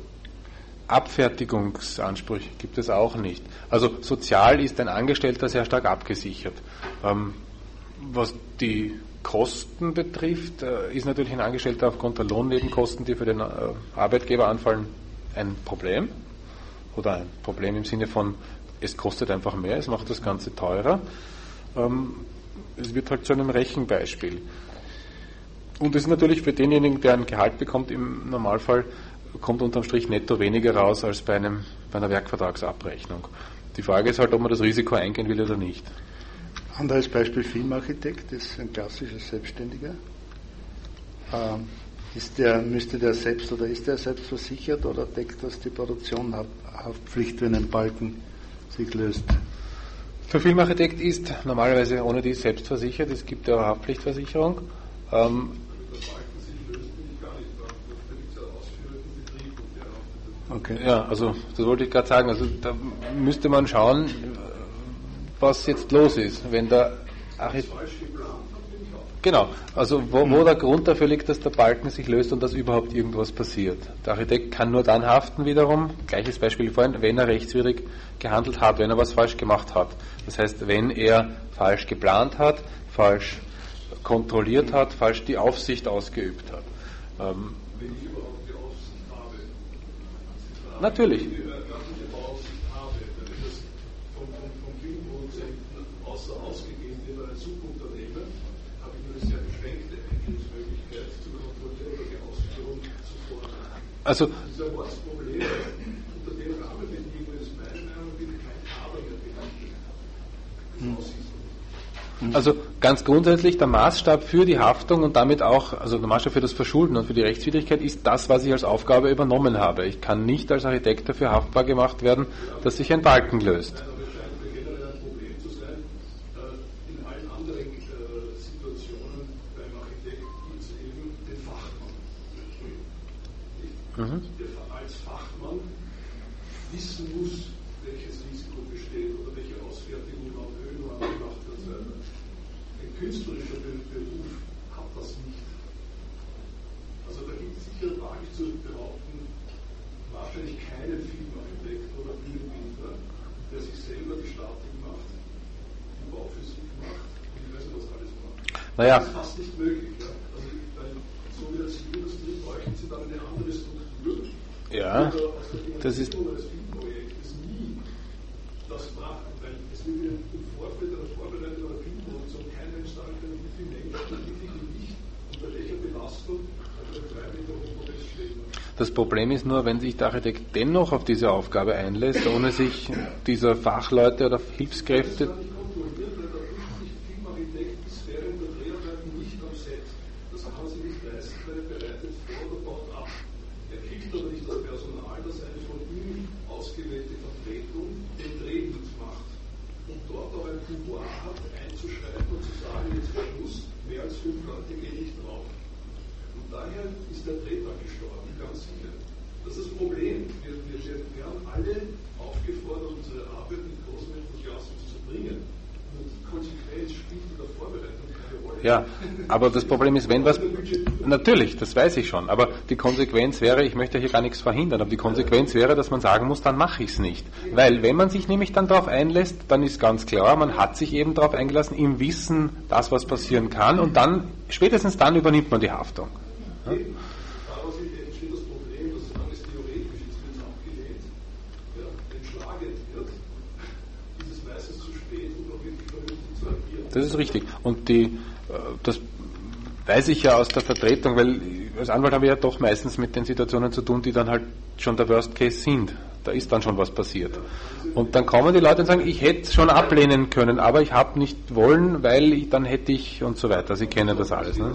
Abfertigungsansprüche gibt es auch nicht. Also sozial ist ein Angestellter sehr stark abgesichert. Ähm, was die Kosten betrifft, äh, ist natürlich ein Angestellter aufgrund der Lohnnebenkosten, die für den äh, Arbeitgeber anfallen, ein Problem. Oder ein Problem im Sinne von, es kostet einfach mehr, es macht das Ganze teurer. Ähm, es wird halt zu einem Rechenbeispiel. Und es ist natürlich für denjenigen, der ein Gehalt bekommt, im Normalfall kommt unterm Strich netto weniger raus als bei, einem, bei einer Werkvertragsabrechnung. Die Frage ist halt, ob man das Risiko eingehen will oder nicht. Anderes Beispiel, Filmarchitekt, ist ein klassischer Selbstständiger. Ähm, ist der, müsste der selbst oder ist der selbst versichert oder deckt das die Produktion Haftpflicht, wenn ein Balken sich löst? Der Filmarchitekt ist normalerweise ohne dies selbst versichert, es gibt ja eine Haftpflichtversicherung. Ähm, okay. Ja, also das wollte ich gerade sagen, also da müsste man schauen, was jetzt los ist, wenn der Architekt. Genau, also wo, wo der Grund dafür liegt, dass der Balken sich löst und dass überhaupt irgendwas passiert. Der Architekt kann nur dann haften wiederum, gleiches Beispiel vorhin, wenn er rechtswidrig gehandelt hat, wenn er was falsch gemacht hat. Das heißt, wenn er falsch geplant hat, falsch kontrolliert hat, falsch die Aufsicht ausgeübt hat. Ähm, wenn ich überhaupt die Aufsicht habe. Natürlich. Also, dieser Wortproblem unter den Rahmenbedingungen ist meiner Meinung nach kein Kader mehr bekannt. Also ganz grundsätzlich der Maßstab für die Haftung und damit auch, also der Maßstab für das Verschulden und für die Rechtswidrigkeit ist das, was ich als Aufgabe übernommen habe. Ich kann nicht als Architekt dafür haftbar gemacht werden, dass sich ein Balken löst. Mhm. Der als Fachmann wissen muss, welches Risiko besteht oder welche Ausfertigung an Höhen gemacht wird. Ein künstlerischer Beruf hat das nicht. Also da gibt es sicher, wage ich zu behaupten, wahrscheinlich keinen Filmarchitekt oder Bühnenbildner, der sich selber die Statik macht, die Bauphysik macht und ich weiß nicht, was alles macht. Naja. Das ist fast nicht möglich. Ja? Also, weil, so wie der Zivilindustrie bräuchten sie dann eine andere Struktur. Ja, das ist. Das Problem ist nur, wenn sich der Architekt dennoch auf diese Aufgabe einlässt, ohne sich dieser Fachleute oder Hilfskräfte Ja, aber das Problem ist, wenn was, natürlich, das weiß ich schon, aber die Konsequenz wäre, ich möchte hier gar nichts verhindern, aber die Konsequenz wäre, dass man sagen muss, dann mache ich es nicht. Weil wenn man sich nämlich dann darauf einlässt, dann ist ganz klar, man hat sich eben darauf eingelassen, im Wissen, das was passieren kann, und dann, spätestens dann übernimmt man die Haftung. Ja? Das ist richtig. Und die, das weiß ich ja aus der Vertretung, weil als Anwalt habe ich ja doch meistens mit den Situationen zu tun, die dann halt schon der Worst Case sind. Da ist dann schon was passiert. Und dann kommen die Leute und sagen, ich hätte es schon ablehnen können, aber ich habe nicht wollen, weil ich, dann hätte ich und so weiter. Sie kennen das alles. Ne?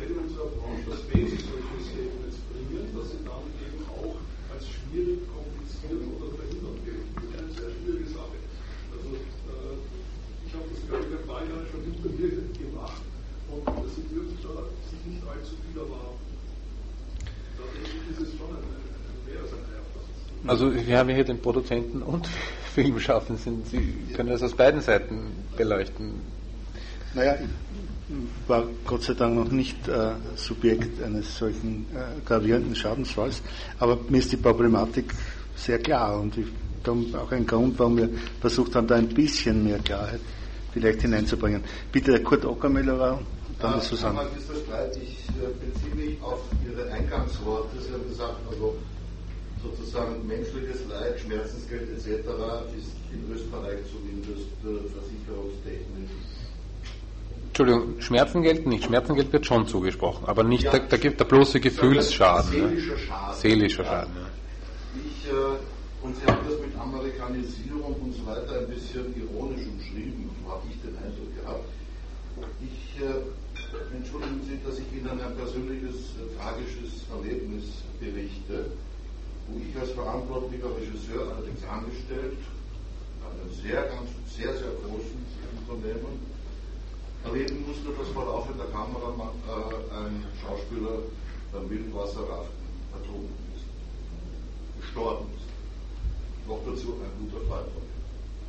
Also wir haben hier den Produzenten und Filmschaffenden, sind, Sie können das aus beiden Seiten beleuchten. Naja, ich war Gott sei Dank noch nicht äh, Subjekt eines solchen äh, gravierenden Schadensfalls, aber mir ist die Problematik sehr klar und ich glaube auch ein Grund, warum wir versucht haben, da ein bisschen mehr Klarheit vielleicht hineinzubringen. Bitte, der Kurt Ockermüller war und dann ja, die Susanne. Ich äh, beziehe mich auf Ihre Eingangsworte. Sie haben gesagt, also sozusagen menschliches Leid, Schmerzensgeld et cetera ist in Österreich zumindest äh, versicherungstechnisch. Entschuldigung, Schmerzengeld nicht. Schmerzengeld wird schon zugesprochen, aber nicht, ja, da, da gibt der bloße Gefühlsschaden. Seelischer Schaden. Seelischer Schaden, ja. Ich, äh, und Sie haben das mit Amerikanisierung und so weiter ein bisschen ironisch umschrieben, so habe ich den Eindruck gehabt. Ich, äh, entschuldigen Sie, dass ich Ihnen ein persönliches, äh, tragisches Erlebnis berichte, wo ich als verantwortlicher Regisseur, allerdings angestellt, an einem sehr, ganz, sehr, sehr großen Unternehmen, erleben musste, dass vor laufender Kamera äh, ein Schauspieler beim Wildwasserraften ertrunken ist, gestorben ist. Noch dazu ein guter Freund von mir.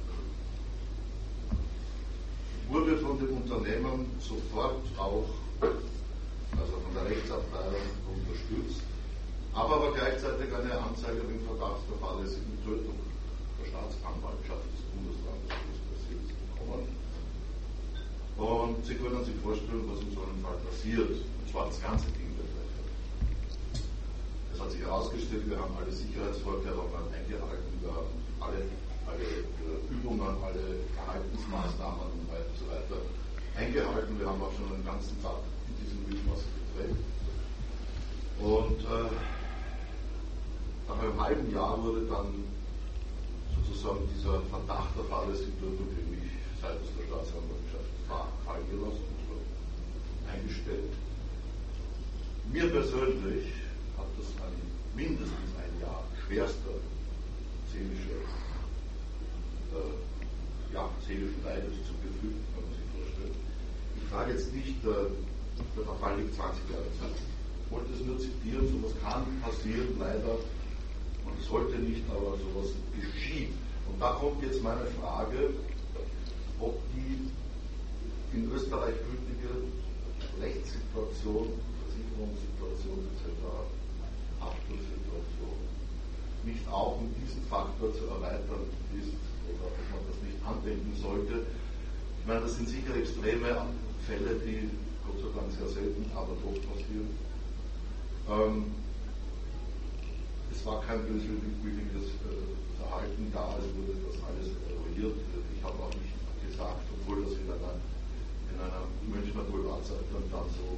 Wurde von dem Unternehmen sofort auch, also von der Rechtsabteilung, unterstützt, aber aber gleichzeitig eine Anzeige wegen Verdachts der fahrlässigen Tötung der Staatsanwaltschaft des Bundeslandes Österreich bekommen. Und Sie können sich vorstellen, was in so einem Fall passiert. Und zwar das ganze Ding betreffend. Es hat sich herausgestellt, wir haben alle Sicherheitsvorkehrungen eingehalten, wir haben alle, alle Übungen, alle Verhaltensmaßnahmen und so weiter eingehalten. Wir haben auch schon den ganzen Tag in diesem Wildwasser gedreht. Und äh, nach einem halben Jahr wurde dann sozusagen dieser Verdacht der fahrlässigen Tötung gegen mich seitens der Staatsanwaltschaft fallen gelassen und eingestellt. Mir persönlich hat das ein, mindestens ein Jahr schwerster seelischer, äh, ja, seelischen Leides zugefügt, kann man sich vorstellen. Ich frage jetzt nicht, äh, der Verfall liegt zwanzig Jahre Zeit. Ich wollte es nur zitieren, sowas kann passieren, leider. Man sollte nicht, aber sowas geschieht. Und da kommt jetzt meine Frage, ob die in Österreich gültige Rechtssituation, Versicherungssituation et cetera, Haftungssituation nicht auch um diesen Faktor zu erweitern ist oder ob man das nicht andenken sollte. Ich meine, das sind sicher extreme Fälle, die Gott sei Dank sehr selten, aber doch passieren. Ähm, es war kein böswilliges äh, Verhalten da, es wurde das alles eruiert. Ich habe auch nicht gesagt, obwohl das in einer, in einer Münchner Boulevardzeitung dann so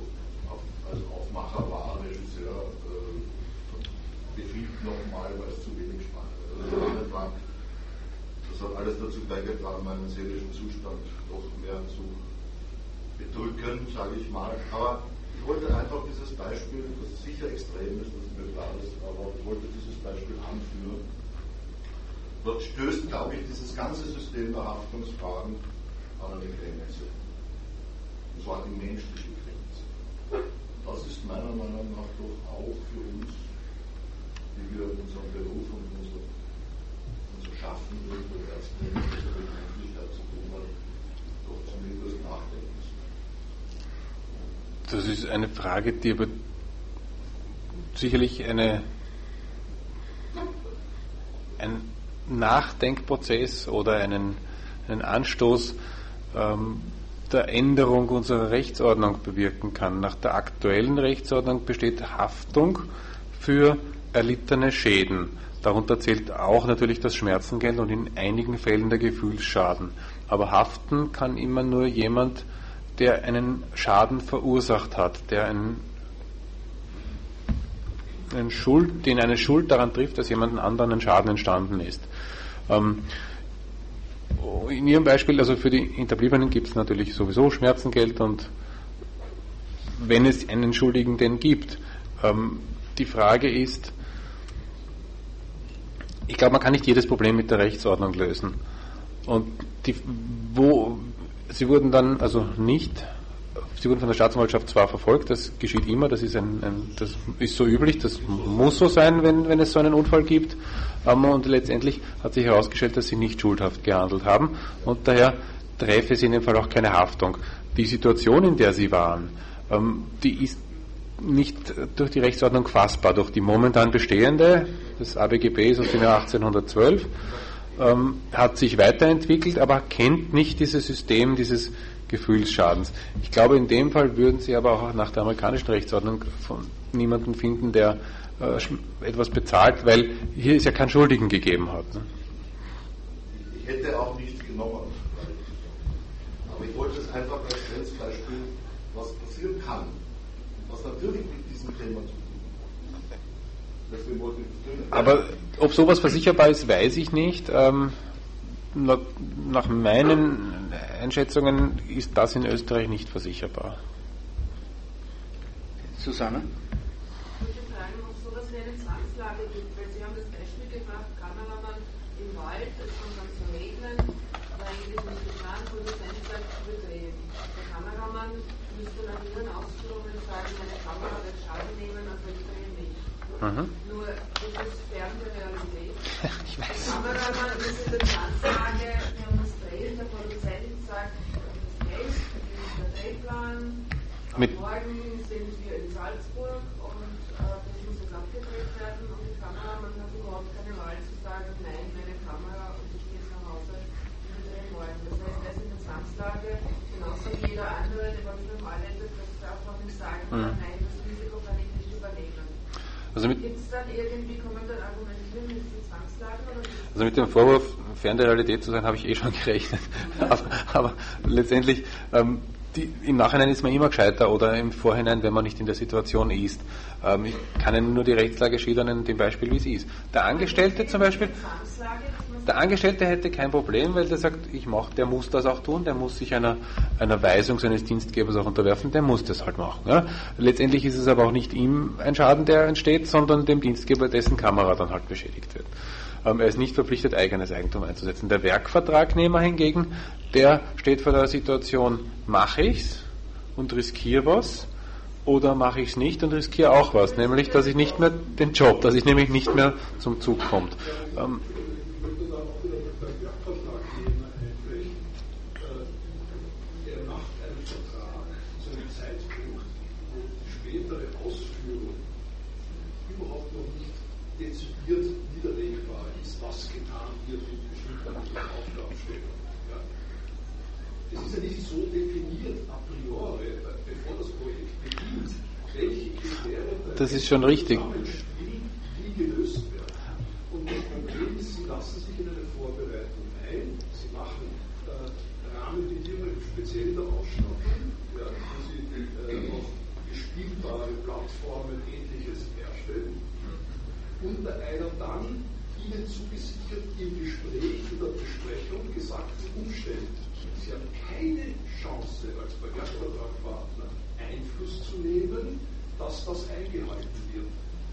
auf, als Aufmacher war, Regisseur, äh, befiehlt nochmal, weil es zu wenig spannend war. Das hat alles dazu beigetragen, meinen seelischen Zustand doch mehr zu bedrücken, sage ich mal. Aber ich wollte einfach dieses Beispiel, das sicher extrem ist, das ist mir klar ist, aber ich wollte dieses Beispiel anführen. Dort stößt, glaube ich, dieses ganze System der Haftungsfragen an eine Grenze. Und zwar die menschliche Grenze. Das ist meiner Meinung nach doch auch für uns, die wir in unserem Beruf und unser, unser Schaffen durch die Ärzte mit der Menschlichkeit zu tun hat, doch zumindest nachdenken. Das ist eine Frage, die aber sicherlich eine, ein Nachdenkprozess oder einen, einen Anstoß ähm, der Änderung unserer Rechtsordnung bewirken kann. Nach der aktuellen Rechtsordnung besteht Haftung für erlittene Schäden. Darunter zählt auch natürlich das Schmerzengeld und in einigen Fällen der Gefühlsschaden. Aber haften kann immer nur jemand, der einen Schaden verursacht hat, der einen, einen Schuld, den eine Schuld daran trifft, dass jemand anderen ein Schaden entstanden ist. Ähm, in Ihrem Beispiel, also für die Hinterbliebenen gibt es natürlich sowieso Schmerzengeld und wenn es einen Schuldigen denn gibt. Ähm, die Frage ist, ich glaube, man kann nicht jedes Problem mit der Rechtsordnung lösen. Und die, wo Sie wurden dann also nicht, Sie wurden von der Staatsanwaltschaft zwar verfolgt, das geschieht immer, das ist, ein, ein, das ist so üblich, das muss so sein, wenn, wenn es so einen Unfall gibt, und letztendlich hat sich herausgestellt, dass Sie nicht schuldhaft gehandelt haben und daher treffe es in dem Fall auch keine Haftung. Die Situation, in der Sie waren, die ist nicht durch die Rechtsordnung fassbar, durch die momentan bestehende, das A B G B ist aus dem Jahr achtzehnhundertzwölf, Ähm, hat sich weiterentwickelt, aber kennt nicht dieses System dieses Gefühlsschadens. Ich glaube, in dem Fall würden Sie aber auch nach der amerikanischen Rechtsordnung von niemanden finden, der äh, etwas bezahlt, weil hier es ja keinen Schuldigen gegeben hat. Ne? Ich hätte auch nichts genommen, aber ich wollte es einfach als Grenzbeispiel, was passieren kann, was natürlich mit diesem Thema zu tun hat. Deswegen wollte ich das tun. Aber ob sowas versicherbar ist, weiß ich nicht. Ähm, nach, nach meinen Einschätzungen ist das in Österreich nicht versicherbar. Susanne? Ich wollte fragen, ob es sowas wie eine Zwangslage gibt, weil Sie haben das Beispiel gebracht, Kameramann im Wald, es kann dann so regnen, aber eigentlich nicht geplant, wo das Fenster überdrehen. Der Kameramann müsste nach Ihren Ausführungen sagen, meine Kamera wird Schaden nehmen, aber ich drehe nicht. Mhm. Nur, das ist fern der Realität. Ich weiß. Der Kameramann ist in der Zwangslage, der muss drehen, der Produzent sagt, das Geld, das ist der Drehplan, Mit morgen sind wir in Salzburg und äh, das muss jetzt abgedreht werden und die Kameramann hat überhaupt keine Wahl zu sagen, nein, meine Kamera und ich gehe jetzt nach Hause und wir drehen morgen. Das heißt, er ist in der Zwangslage, genauso wie jeder andere, der beim Normalende das einfach nicht sagen kann, mhm. nein, das Risiko kann ich nicht übernehmen. Also mit, Gibt es dann irgendwie, kann man dann argumentieren, ist die Zwangslage oder ist also mit dem Vorwurf, fern der Realität zu sein, habe ich eh schon gerechnet. aber, aber letztendlich, ähm, die, im Nachhinein ist man immer gescheiter oder im Vorhinein, wenn man nicht in der Situation ist. Ähm, ich kann Ihnen nur die Rechtslage schildern in dem Beispiel, wie sie ist. Der Angestellte zum Beispiel, der Angestellte hätte kein Problem, weil der sagt, ich mach, der muss das auch tun, der muss sich einer, einer Weisung seines Dienstgebers auch unterwerfen, der muss das halt machen. Ja. Letztendlich ist es aber auch nicht ihm ein Schaden, der entsteht, sondern dem Dienstgeber, dessen Kamera dann halt beschädigt wird. Ähm, er ist nicht verpflichtet, eigenes Eigentum einzusetzen. Der Werkvertragnehmer hingegen, der steht vor der Situation, mache ich's und riskiere was oder mache ich es nicht und riskiere auch was, nämlich, dass ich nicht mehr den Job, dass ich nämlich nicht mehr zum Zug komme. Ähm, Das ist schon richtig. Wie gelöst werden. Und das Problem ist, Sie lassen sich in eine Vorbereitung ein, Sie machen äh, Rahmenbedingungen, speziell der Ausstattung, ja, wo Sie äh, auch gespielt Ihnen zugesichert, im Gespräch, in der Besprechung gesagt, umstellt. Sie haben keine Chance als Verkehrsvertragspartner Einfluss zu nehmen, dass das eingehalten wird.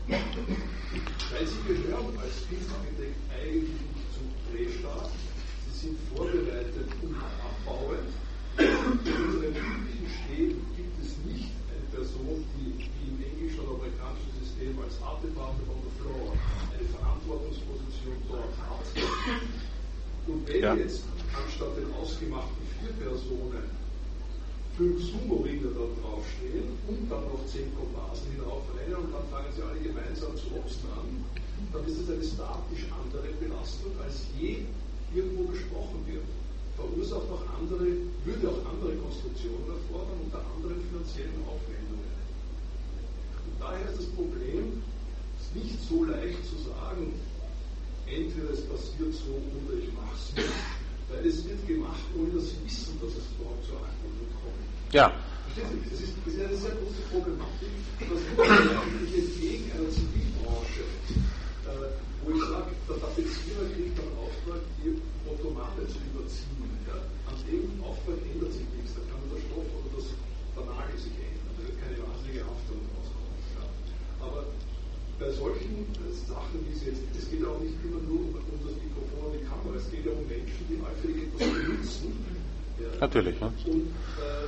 Weil Sie gehören als Filmarchitekt eigentlich nicht zum Drehstab. Sie sind vorbereitet und abbauend. In unseren üblichen Städten gibt es nicht eine Person, die wie im englischen oder amerikanischen System als Art Department on the Floor eine Verantwortungsposition dort hat. Und wenn ja. jetzt anstatt den ausgemachten vier Personen fünf Sumo-Ringer da draufstehen und dann noch zehn Komparsen hinaufrennen und dann fangen sie alle gemeinsam zu hopsen an, dann ist es eine statisch andere Belastung, als je irgendwo gesprochen wird. Verursacht auch andere, würde auch andere Konstruktionen erfordern unter anderen finanziellen Aufwendungen. Und daher ist das Problem, es ist nicht so leicht zu sagen, entweder es passiert so oder ich mache es nicht, weil es wird gemacht, ohne dass sie wissen, dass es überhaupt zur Anwendung kommt. Ja. Verstehen Sie? Das ist, das ist eine sehr große Problematik, dass eigentlich entgegen einer Zivilbranche, äh, wo ich sage, der Tapezierer kriegt einen Auftrag, die Ottomane zu überziehen. Ja? An dem Auftrag ändert sich nichts, da kann der Stoff oder das Banale sich ändern, da wird keine wahnsinnige Haftung rauskommen. Ja? Aber bei solchen äh, Sachen, wie es jetzt, es geht auch nicht immer nur um, um das Mikrofon und die Kamera, es geht ja um Menschen, die allfällig etwas benutzen. Ja? Natürlich, ja. Und äh,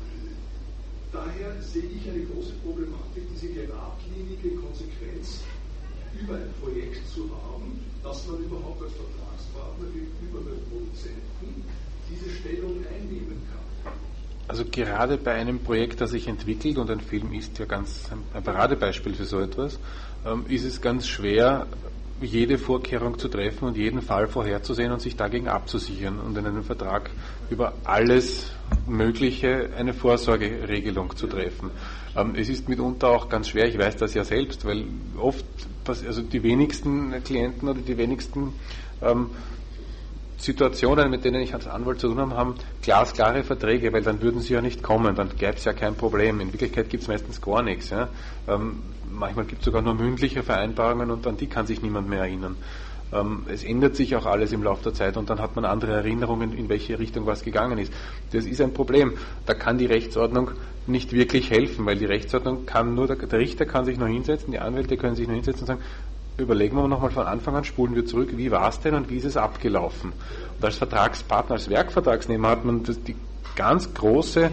daher sehe ich eine große Problematik, diese geradlinige Konsequenz über ein Projekt zu haben, dass man überhaupt als Vertragspartner gegenüber den Produzenten diese Stellung einnehmen kann. Also gerade bei einem Projekt, das sich entwickelt, und ein Film ist ja ganz ein Paradebeispiel für so etwas, ähm, ist es ganz schwer, jede Vorkehrung zu treffen und jeden Fall vorherzusehen und sich dagegen abzusichern und in einem Vertrag über alles Mögliche eine Vorsorgeregelung zu treffen. Ähm, es ist mitunter auch ganz schwer, ich weiß das ja selbst, weil oft, also die wenigsten Klienten oder die wenigsten ähm, Situationen, mit denen ich als Anwalt zu tun habe, haben glasklare Verträge, weil dann würden sie ja nicht kommen, dann gäbe es ja kein Problem. In Wirklichkeit gibt es meistens gar nichts. Ja. Ähm, manchmal gibt es sogar nur mündliche Vereinbarungen und an die kann sich niemand mehr erinnern. Ähm, es ändert sich auch alles im Laufe der Zeit und dann hat man andere Erinnerungen, in welche Richtung was gegangen ist. Das ist ein Problem. Da kann die Rechtsordnung nicht wirklich helfen, weil die Rechtsordnung kann nur, der, der Richter kann sich noch hinsetzen, die Anwälte können sich noch hinsetzen und sagen, überlegen wir nochmal von Anfang an, spulen wir zurück, wie war es denn und wie ist es abgelaufen. Und als Vertragspartner, als Werkvertragsnehmer hat man das, die ganz große äh,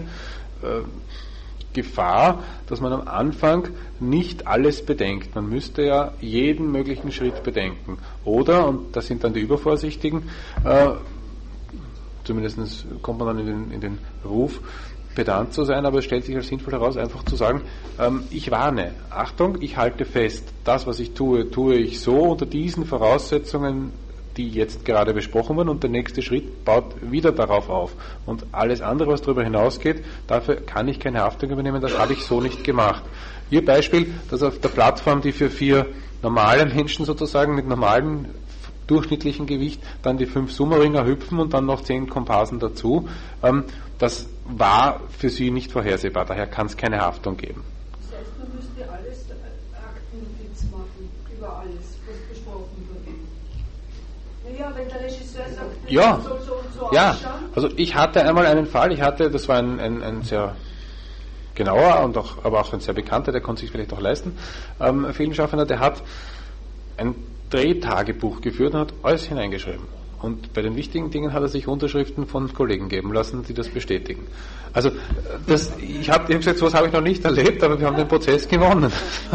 Gefahr, dass man am Anfang nicht alles bedenkt. Man müsste ja jeden möglichen Schritt bedenken. Oder, und das sind dann die Übervorsichtigen, äh, zumindest kommt man dann in den, in den Ruf, pedant zu sein, aber es stellt sich als sinnvoll heraus, einfach zu sagen, ähm, ich warne, Achtung, ich halte fest, das, was ich tue, tue ich so unter diesen Voraussetzungen, die jetzt gerade besprochen wurden, und der nächste Schritt baut wieder darauf auf. Und alles andere, was darüber hinausgeht, dafür kann ich keine Haftung übernehmen, das habe ich so nicht gemacht. Ihr Beispiel, dass auf der Plattform, die für vier normale Menschen sozusagen mit normalem durchschnittlichen Gewicht dann die fünf Sumo-Ringer hüpfen und dann noch zehn Komparsen dazu, ähm, das war für sie nicht vorhersehbar, daher kann es keine Haftung geben. Das heißt, man müsste alles Aktennotiz machen, über alles, was besprochen wurde. Naja, wenn der Regisseur sagt, ja, das soll so und so ja. ausschauen. Also ich hatte einmal einen Fall, ich hatte, das war ein, ein, ein sehr genauer und auch, aber auch ein sehr bekannter, der konnte sich vielleicht auch leisten, ähm, Filmschaffender, der hat ein Drehtagebuch geführt und hat alles hineingeschrieben. Und bei den wichtigen Dingen hat er sich Unterschriften von Kollegen geben lassen, die das bestätigen. Also das, ich habe gesagt, sowas habe ich noch nicht erlebt, aber wir haben den Prozess gewonnen.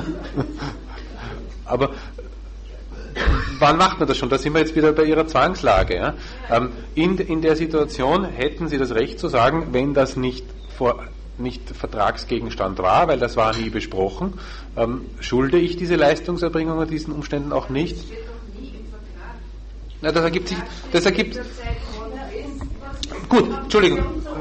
Aber wann macht man das schon? Da sind wir jetzt wieder bei Ihrer Zwangslage. Ja? Ähm, in, in der Situation hätten Sie das Recht zu sagen, wenn das nicht vor nicht Vertragsgegenstand war, weil das war nie besprochen, ähm, schulde ich diese Leistungserbringung unter diesen Umständen auch nicht. Na, das ergibt sich, das ergibt, gut, Entschuldigung.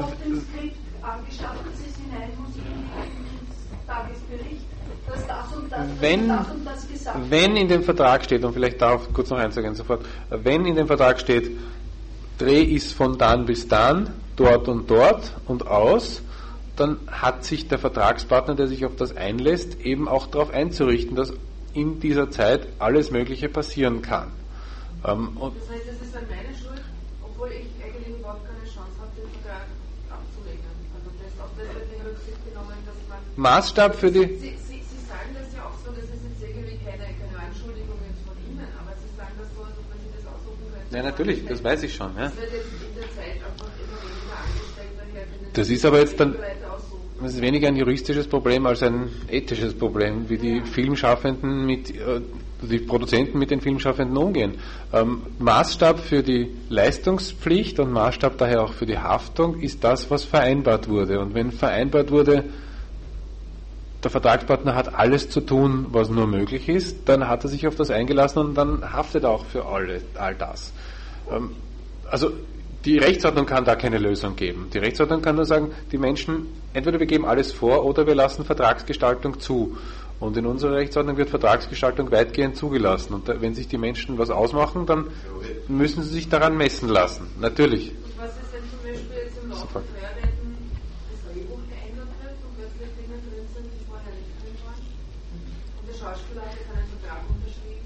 Wenn, wenn in dem Vertrag steht, und vielleicht darauf kurz noch einzugehen sofort, wenn in dem Vertrag steht, Dreh ist von dann bis dann, dort und dort und aus, dann hat sich der Vertragspartner, der sich auf das einlässt, eben auch darauf einzurichten, dass in dieser Zeit alles Mögliche passieren kann. Ähm, und das heißt, es ist dann meine Schuld, obwohl ich eigentlich überhaupt keine Chance habe, den Vertrag abzulehnen. Also das, auf das wird nicht Rücksicht genommen, dass man... Maßstab für die... Sie, Sie, Sie sagen das ja auch so, das ist jetzt irgendwie keine, keine Anschuldigung jetzt von Ihnen, aber Sie sagen das so, dass man sich das aussuchen könnte. Ja, natürlich, das weiß ich schon. Ja. Das wird jetzt in der Zeit einfach immer weniger Angestellte her. Das ist aber jetzt dann... Das ist weniger ein juristisches Problem als ein ethisches Problem, wie die Filmschaffenden mit, die Produzenten mit den Filmschaffenden umgehen. Ähm, Maßstab für die Leistungspflicht und Maßstab daher auch für die Haftung ist das, was vereinbart wurde. Und wenn vereinbart wurde, der Vertragspartner hat alles zu tun, was nur möglich ist, dann hat er sich auf das eingelassen und dann haftet er auch für alle, all das. Ähm, also die Rechtsordnung kann da keine Lösung geben. Die Rechtsordnung kann nur sagen, die Menschen, entweder wir geben alles vor oder wir lassen Vertragsgestaltung zu. Und in unserer Rechtsordnung wird Vertragsgestaltung weitgehend zugelassen. Und da, wenn sich die Menschen was ausmachen, dann müssen sie sich daran messen lassen. Natürlich. Und was ist denn zum Beispiel jetzt im Laufe der Feuerwehren das Drehbuch geändert wird und plötzlich Dinge drin sind, die vorher nicht drin waren? Und der Schauspieler hat ja keinen Vertrag unterschrieben?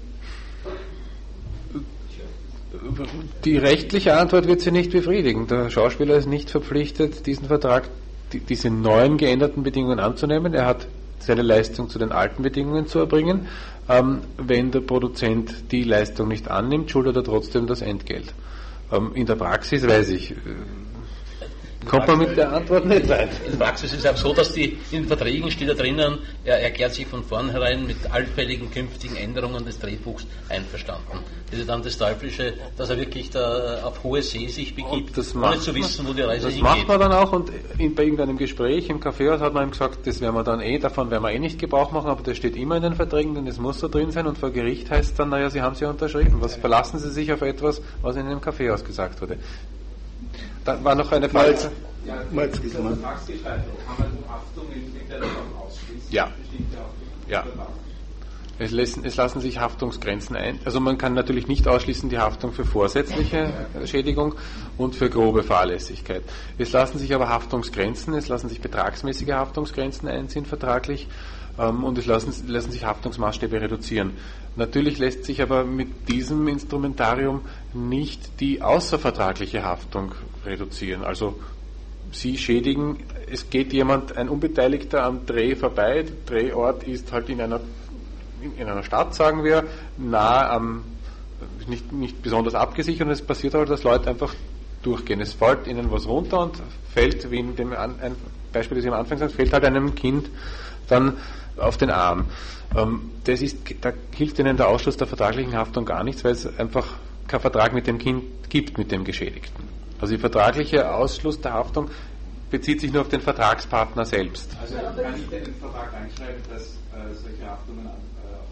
Die rechtliche Antwort wird sie nicht befriedigen. Der Schauspieler ist nicht verpflichtet, diesen Vertrag, die, diese neuen geänderten Bedingungen anzunehmen. Er hat seine Leistung zu den alten Bedingungen zu erbringen. Ähm, wenn der Produzent die Leistung nicht annimmt, schuldet er trotzdem das Entgelt. Ähm, in der Praxis weiß ich, äh, kommt man mit der Antwort nicht weit. In der Praxis ist es auch so, dass die, in den Verträgen steht da drinnen, er erklärt sich von vornherein mit allfälligen künftigen Änderungen des Drehbuchs einverstanden. Das ist dann das Teuflische, dass er wirklich da auf hohe See sich begibt, ohne zu wissen, wo die Reise das hingeht. Das macht man dann auch, und in, bei irgendeinem Gespräch im Kaffeehaus hat man ihm gesagt, das werden wir dann eh, davon werden wir eh nicht Gebrauch machen, aber das steht immer in den Verträgen, denn das muss so drin sein, und vor Gericht heißt es dann, naja, Sie haben es ja unterschrieben. Was verlassen Sie sich auf etwas, was in einem Kaffeehaus gesagt wurde? Da war noch eine Frage. Ja, Malz, diese Vertragsgestaltung, kann man Haftung in irgendeiner Form ausschließen? Ja. Bestimmte Haftung? Ja. Es lassen, es lassen sich Haftungsgrenzen ein. Also man kann natürlich nicht ausschließen die Haftung für vorsätzliche Schädigung und für grobe Fahrlässigkeit. Es lassen sich aber Haftungsgrenzen, es lassen sich betragsmäßige Haftungsgrenzen einziehen vertraglich, ähm, und es lassen, lassen sich Haftungsmaßstäbe reduzieren. Natürlich lässt sich aber mit diesem Instrumentarium nicht die außervertragliche Haftung reduzieren. Also Sie schädigen, es geht jemand, ein Unbeteiligter am Dreh vorbei, der Drehort ist halt in einer in einer Stadt, sagen wir, nah am, nicht, nicht besonders abgesichert, und es passiert halt, dass Leute einfach durchgehen. Es fällt ihnen was runter und fällt, wie in dem ein Beispiel, das ich am Anfang sagte, fällt halt einem Kind dann auf den Arm. Ähm, das ist, da hilft ihnen der Ausschluss der vertraglichen Haftung gar nichts, weil es einfach keinen Vertrag mit dem Kind gibt, mit dem Geschädigten. Also der vertragliche Ausschluss der Haftung bezieht sich nur auf den Vertragspartner selbst. Also kann ich in den Vertrag einschreiben, dass äh, solche Haftungen an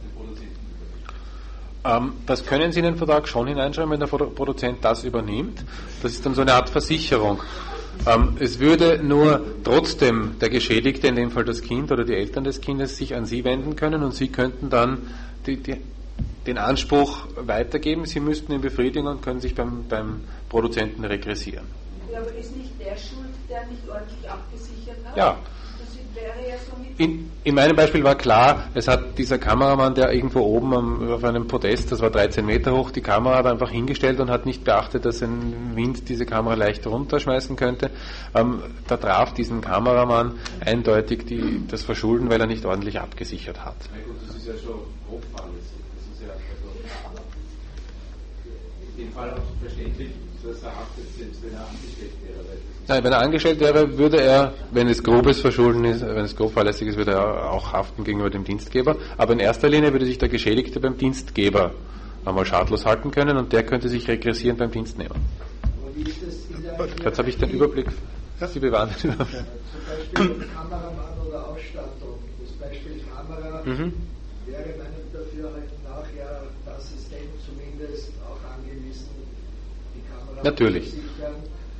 Ähm, das können Sie in den Vertrag schon hineinschreiben, wenn der Produzent das übernimmt. Das ist dann so eine Art Versicherung. Ähm, es würde nur trotzdem der Geschädigte, in dem Fall das Kind oder die Eltern des Kindes, sich an Sie wenden können, und Sie könnten dann die, die, den Anspruch weitergeben. Sie müssten ihn befriedigen und können sich beim, beim Produzenten regressieren. Ja, aber ist nicht der schuld, der nicht ordentlich abgesichert hat? Ja. Wäre ja so mit In, in meinem Beispiel war klar, es hat dieser Kameramann, der irgendwo oben am, auf einem Podest, das war dreizehn Meter hoch, die Kamera hat einfach hingestellt und hat nicht beachtet, dass ein Wind diese Kamera leicht runterschmeißen könnte. Ähm, da traf diesen Kameramann eindeutig die, das Verschulden, weil er nicht ordentlich abgesichert hat. Na gut, das ist ja schon grob fahrlässig. Das ist ja also in dem Fall auch verständlich, dass er haftet, selbst wenn er angestellt wäre. Nein, wenn er angestellt wäre, würde er, wenn es grobes Verschulden ist, wenn es grob fahrlässig ist, würde er auch haften gegenüber dem Dienstgeber. Aber in erster Linie würde sich der Geschädigte beim Dienstgeber einmal schadlos halten können, und der könnte sich regressieren beim Dienstnehmer. Jetzt habe ich den Überblick. Sie bewahren den Überblick. Zum Beispiel Kameramann oder Ausstattung. Das Beispiel Kamera mhm. wäre meinem Dafürhalten nach ja der Assistent zumindest auch angewiesen, die Kamera Natürlich. zu sichern.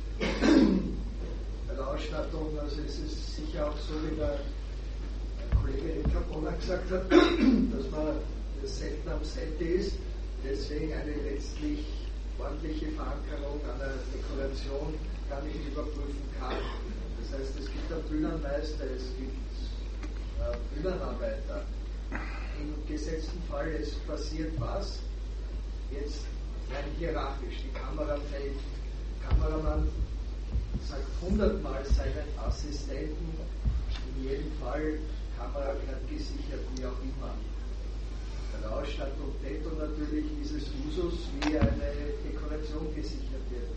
Bei der Ausstattung, also es ist sicher auch so, wie der Kollege Capona gesagt hat, dass man selten am Set ist, deswegen eine letztlich ordentliche Verankerung einer Dekoration gar nicht überprüfen kann. Das heißt, es gibt einen Bühnenmeister, es gibt äh, Bühnenarbeiter. Im gesetzten Fall, es passiert was, jetzt rein hierarchisch. Die Kamera fällt, Kameramann sagt hundertmal seinen Assistenten, in jedem Fall Kamera gesichert, wie auch immer. Bei der Ausstattung Detto natürlich ist es Usus, wie eine Dekoration gesichert wird.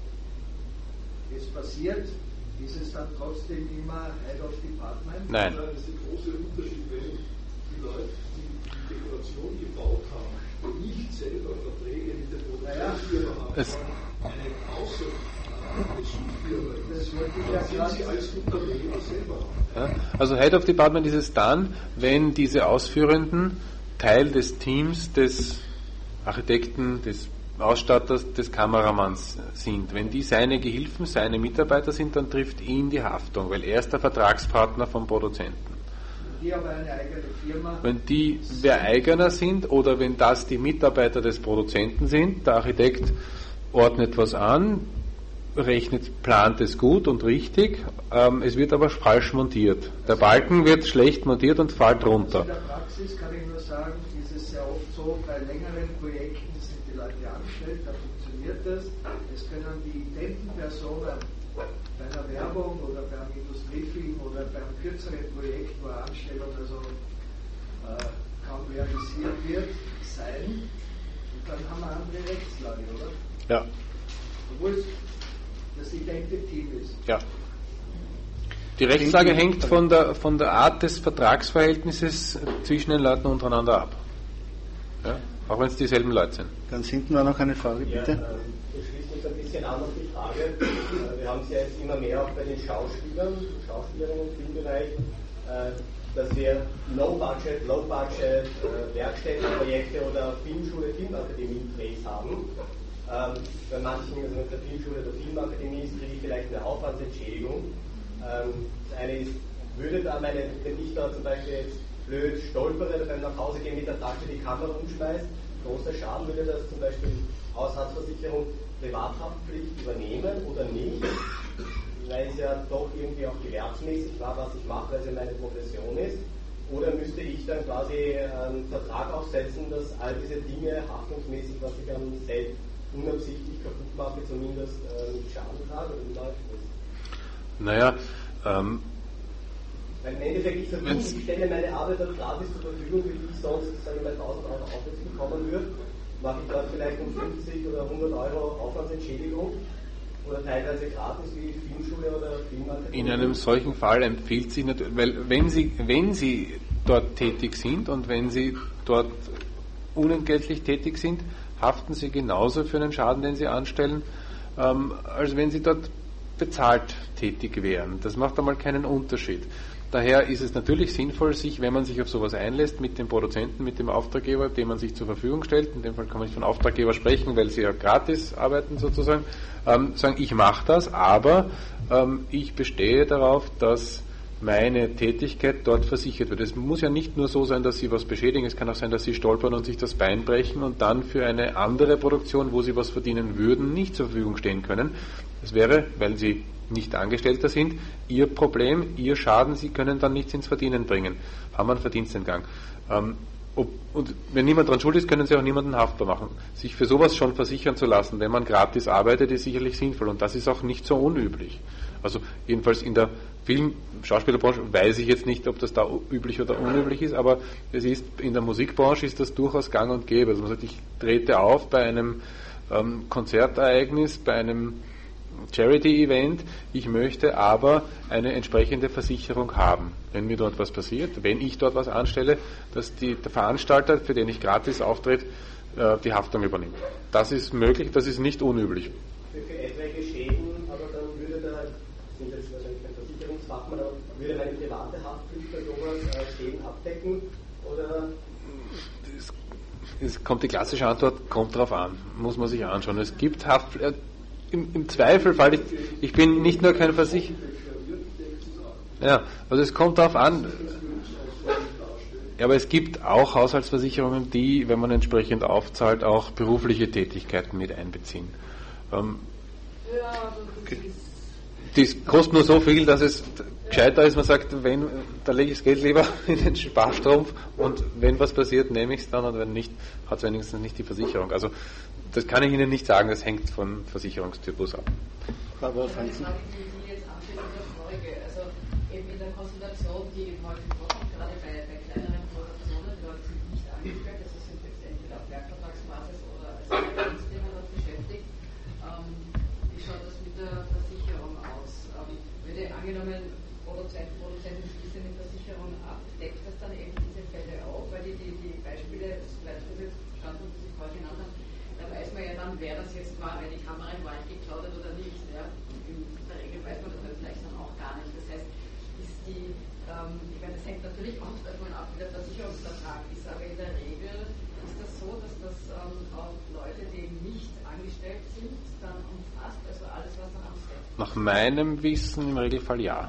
Es passiert, ist es dann trotzdem immer Head of Department? Nein. Das ist der große Unterschied, wenn die Leute, die die Dekoration gebaut haben, nicht selber Verträge mit der Produktionsfirma haben, Es sondern eine Außenbesuchfirma. Das wollte ich ja Dann sind gerade sie als Unternehmer selber. Ja, also Head of Department ist es dann, wenn diese Ausführenden Teil des Teams des Architekten, des Ausstatters, des Kameramanns sind. Wenn die seine Gehilfen, seine Mitarbeiter sind, dann trifft ihn die Haftung, weil er ist der Vertragspartner vom Produzenten. die aber eine eigene Firma. Wenn die wer eigener sind oder wenn das die Mitarbeiter des Produzenten sind, der Architekt ordnet was an, rechnet, plant es gut und richtig, ähm, es wird aber falsch montiert. Der Balken wird schlecht montiert und fällt runter. In der Praxis kann ich nur sagen, ist es sehr oft so, bei längeren Projekten sind die Leute angestellt, da funktioniert das. Es können die identen Personen bei einer Werbung oder beim Industriefilm oder beim kürzeren Projekt, wo eine Anstellung also äh, kaum realisiert wird, sein. Und dann haben wir eine andere Rechtslage, oder? Ja. Obwohl es das idente Team ist. Ja. Die Rechtslage hängt von der, von der Art des Vertragsverhältnisses zwischen den Leuten untereinander ab. Ja? Auch wenn es dieselben Leute sind. Ganz hinten war noch eine Frage, bitte. Ja, äh, das schließt uns ein bisschen an auf die Frage. Äh, wir haben es ja jetzt immer mehr auch bei den Schauspielern, Schauspielerinnen im Filmbereich, äh, dass wir Low-Budget, Low-Budget äh, Werkstättenprojekte oder Filmschule, Filmakademie-Drehs haben. Ähm, bei manchen, also mit der Filmschule oder Filmakademie, kriege ich vielleicht eine Aufwandsentschädigung. Ähm, das eine ist, würde da meine, wenn ich da zum Beispiel jetzt blöd stolpere oder beim nach Hause gehen mit der Tasche die Kamera umschmeißt, großer Schaden, würde das zum Beispiel Haushaltsversicherung Privathaftpflicht übernehmen oder nicht, weil es ja doch irgendwie auch gewerbsmäßig war, was ich mache, weil es ja meine Profession ist. Oder müsste ich dann quasi einen Vertrag aufsetzen, dass all diese Dinge haftungsmäßig, was ich am Set unabsichtlich kaputt mache, zumindest äh, nicht Schaden trage? Oder wie läuft das? Naja, ähm, Weil im Endeffekt, ich, versuche, ich stelle meine Arbeit dort gratis zur Verfügung, für die ich sonst, sagen wir mal, tausend Euro Aufwärts bekommen würde, mache ich dort vielleicht um fünfzig oder hundert Euro Aufwandsentschädigung oder teilweise gratis wie Filmschule oder Filmakademie. in einem solchen Fall empfiehlt sich natürlich, weil wenn Sie, wenn Sie dort tätig sind und wenn Sie dort unentgeltlich tätig sind, haften Sie genauso für einen Schaden, den Sie anstellen, ähm, als wenn Sie dort bezahlt tätig wären. Das macht einmal keinen Unterschied. Daher ist es natürlich sinnvoll, sich, wenn man sich auf sowas einlässt, mit dem Produzenten, mit dem Auftraggeber, den man sich zur Verfügung stellt, in dem Fall kann man nicht von Auftraggeber sprechen, weil sie ja gratis arbeiten sozusagen, ähm, sagen, ich mache das, aber ähm, ich bestehe darauf, dass meine Tätigkeit dort versichert wird. Es muss ja nicht nur so sein, dass Sie was beschädigen, es kann auch sein, dass Sie stolpern und sich das Bein brechen und dann für eine andere Produktion, wo Sie was verdienen würden, nicht zur Verfügung stehen können. Das wäre, weil Sie nicht Angestellter sind, Ihr Problem, Ihr Schaden, Sie können dann nichts ins Verdienen bringen. Haben einen Verdienstentgang. Ähm, ob, und wenn niemand daran schuld ist, können Sie auch niemanden haftbar machen. Sich für sowas schon versichern zu lassen, wenn man gratis arbeitet, ist sicherlich sinnvoll und das ist auch nicht so unüblich. Also jedenfalls in der Film-, Schauspielerbranche weiß ich jetzt nicht, ob das da üblich oder unüblich ist, aber es ist, in der Musikbranche ist das durchaus gang und gäbe. Also man sagt, ich trete auf bei einem ähm, Konzertereignis, bei einem Charity-Event, ich möchte aber eine entsprechende Versicherung haben, wenn mir dort was passiert, wenn ich dort was anstelle, dass die, der Veranstalter, für den ich gratis auftrete, äh, die Haftung übernimmt. Das ist möglich, das ist nicht unüblich. Für, für etwaige Schäden, aber dann würde der, sind jetzt wahrscheinlich kein Versicherungsfachmann, aber würde meine private Haftpflicht bei sowas äh, Schäden abdecken oder? Es, es kommt die klassische Antwort, kommt drauf an, muss man sich anschauen. Es gibt Haftpflicht. Im, Im Zweifelfall, ich, ich bin nicht nur kein Versicherer. Ja, also es kommt darauf an. Ja, aber es gibt auch Haushaltsversicherungen, die, wenn man entsprechend aufzahlt, auch berufliche Tätigkeiten mit einbeziehen. Ähm, Ja, aber das ist. Das kostet nur so viel, dass es gescheiter ist, man sagt, wenn, da lege ich das Geld lieber in den Sparstrumpf und wenn was passiert, nehme ich es dann und wenn nicht, hat es wenigstens nicht die Versicherung. Also das kann ich Ihnen nicht sagen, das hängt von Versicherungstypus ab. Aber die Frage, die Sie jetzt anstellen, ist eine Folge. Also eben in der Konstellation, die eben häufig vorkommt, gerade bei, bei kleineren Produktionen, die Leute sind nicht angestellt, also sind jetzt entweder auf Werkvertragsbasis oder als Dienstnehmer dort beschäftigt. Ähm, wie schaut das mit der Versicherung aus? Ähm, würde angenommen, Produzent, Produzenten schließen die Versicherung ab, deckt das dann eben diese Fälle auf? Weil die, die, die Beispiele, soweit ich das jetzt verstanden habe, die Sie vorher genannt haben, da weiß man ja dann, wer das jetzt war, weil die Kamera im Wald geklaut hat oder nicht. Ja? In der Regel weiß man das vielleicht dann auch gar nicht. Das heißt, ist die, ähm, ich meine, das hängt natürlich oft davon ab, wie der Versicherungsvertrag ist, aber in der Regel ist das so, dass das ähm, auch Leute, die nicht angestellt sind, dann umfasst, also alles, was dann am Set. Nach meinem Wissen im Regelfall ja.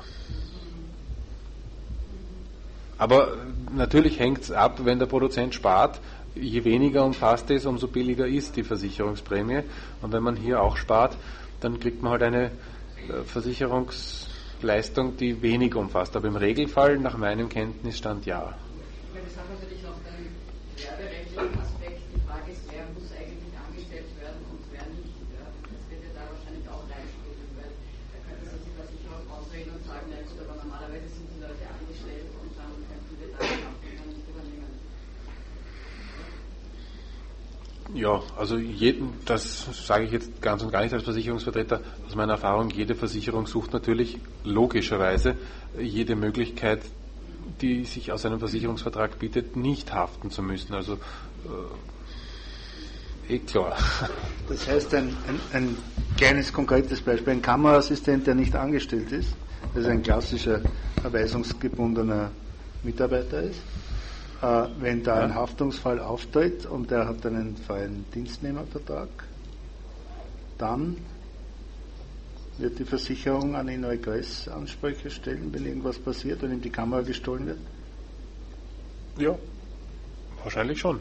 Aber natürlich hängt es ab, wenn der Produzent spart, je weniger umfasst ist, umso billiger ist die Versicherungsprämie. Und wenn man hier auch spart, dann kriegt man halt eine Versicherungsleistung, die weniger umfasst. Aber im Regelfall, nach meinem Kenntnisstand, ja. Ich meine, das hat natürlich noch einen werberechtlichen Aspekt. Die Frage ist, wer muss eigentlich angestellt werden und wer nicht. Ja? Das wird ja da wahrscheinlich auch reinspielen, weil da könnte sich die Versicherung ausreden und sagen, na gut, aber normalerweise sind die Leute angestellt und dann könnten wir da nicht übernehmen. Ja, also jeden, das sage ich jetzt ganz und gar nicht als Versicherungsvertreter, aus meiner Erfahrung, jede Versicherung sucht natürlich logischerweise jede Möglichkeit, die sich aus einem Versicherungsvertrag bietet, nicht haften zu müssen. Also äh, eh klar. Das heißt, ein, ein, ein kleines konkretes Beispiel, ein Kameraassistent, der nicht angestellt ist, das ist ein klassischer erweisungsgebundener Mitarbeiter ist. Äh, wenn da ein Haftungsfall auftritt und der hat einen freien Dienstnehmervertrag, dann wird die Versicherung an ihn Regressansprüche stellen, wenn irgendwas passiert, wenn ihm die Kamera gestohlen wird? Ja, wahrscheinlich schon.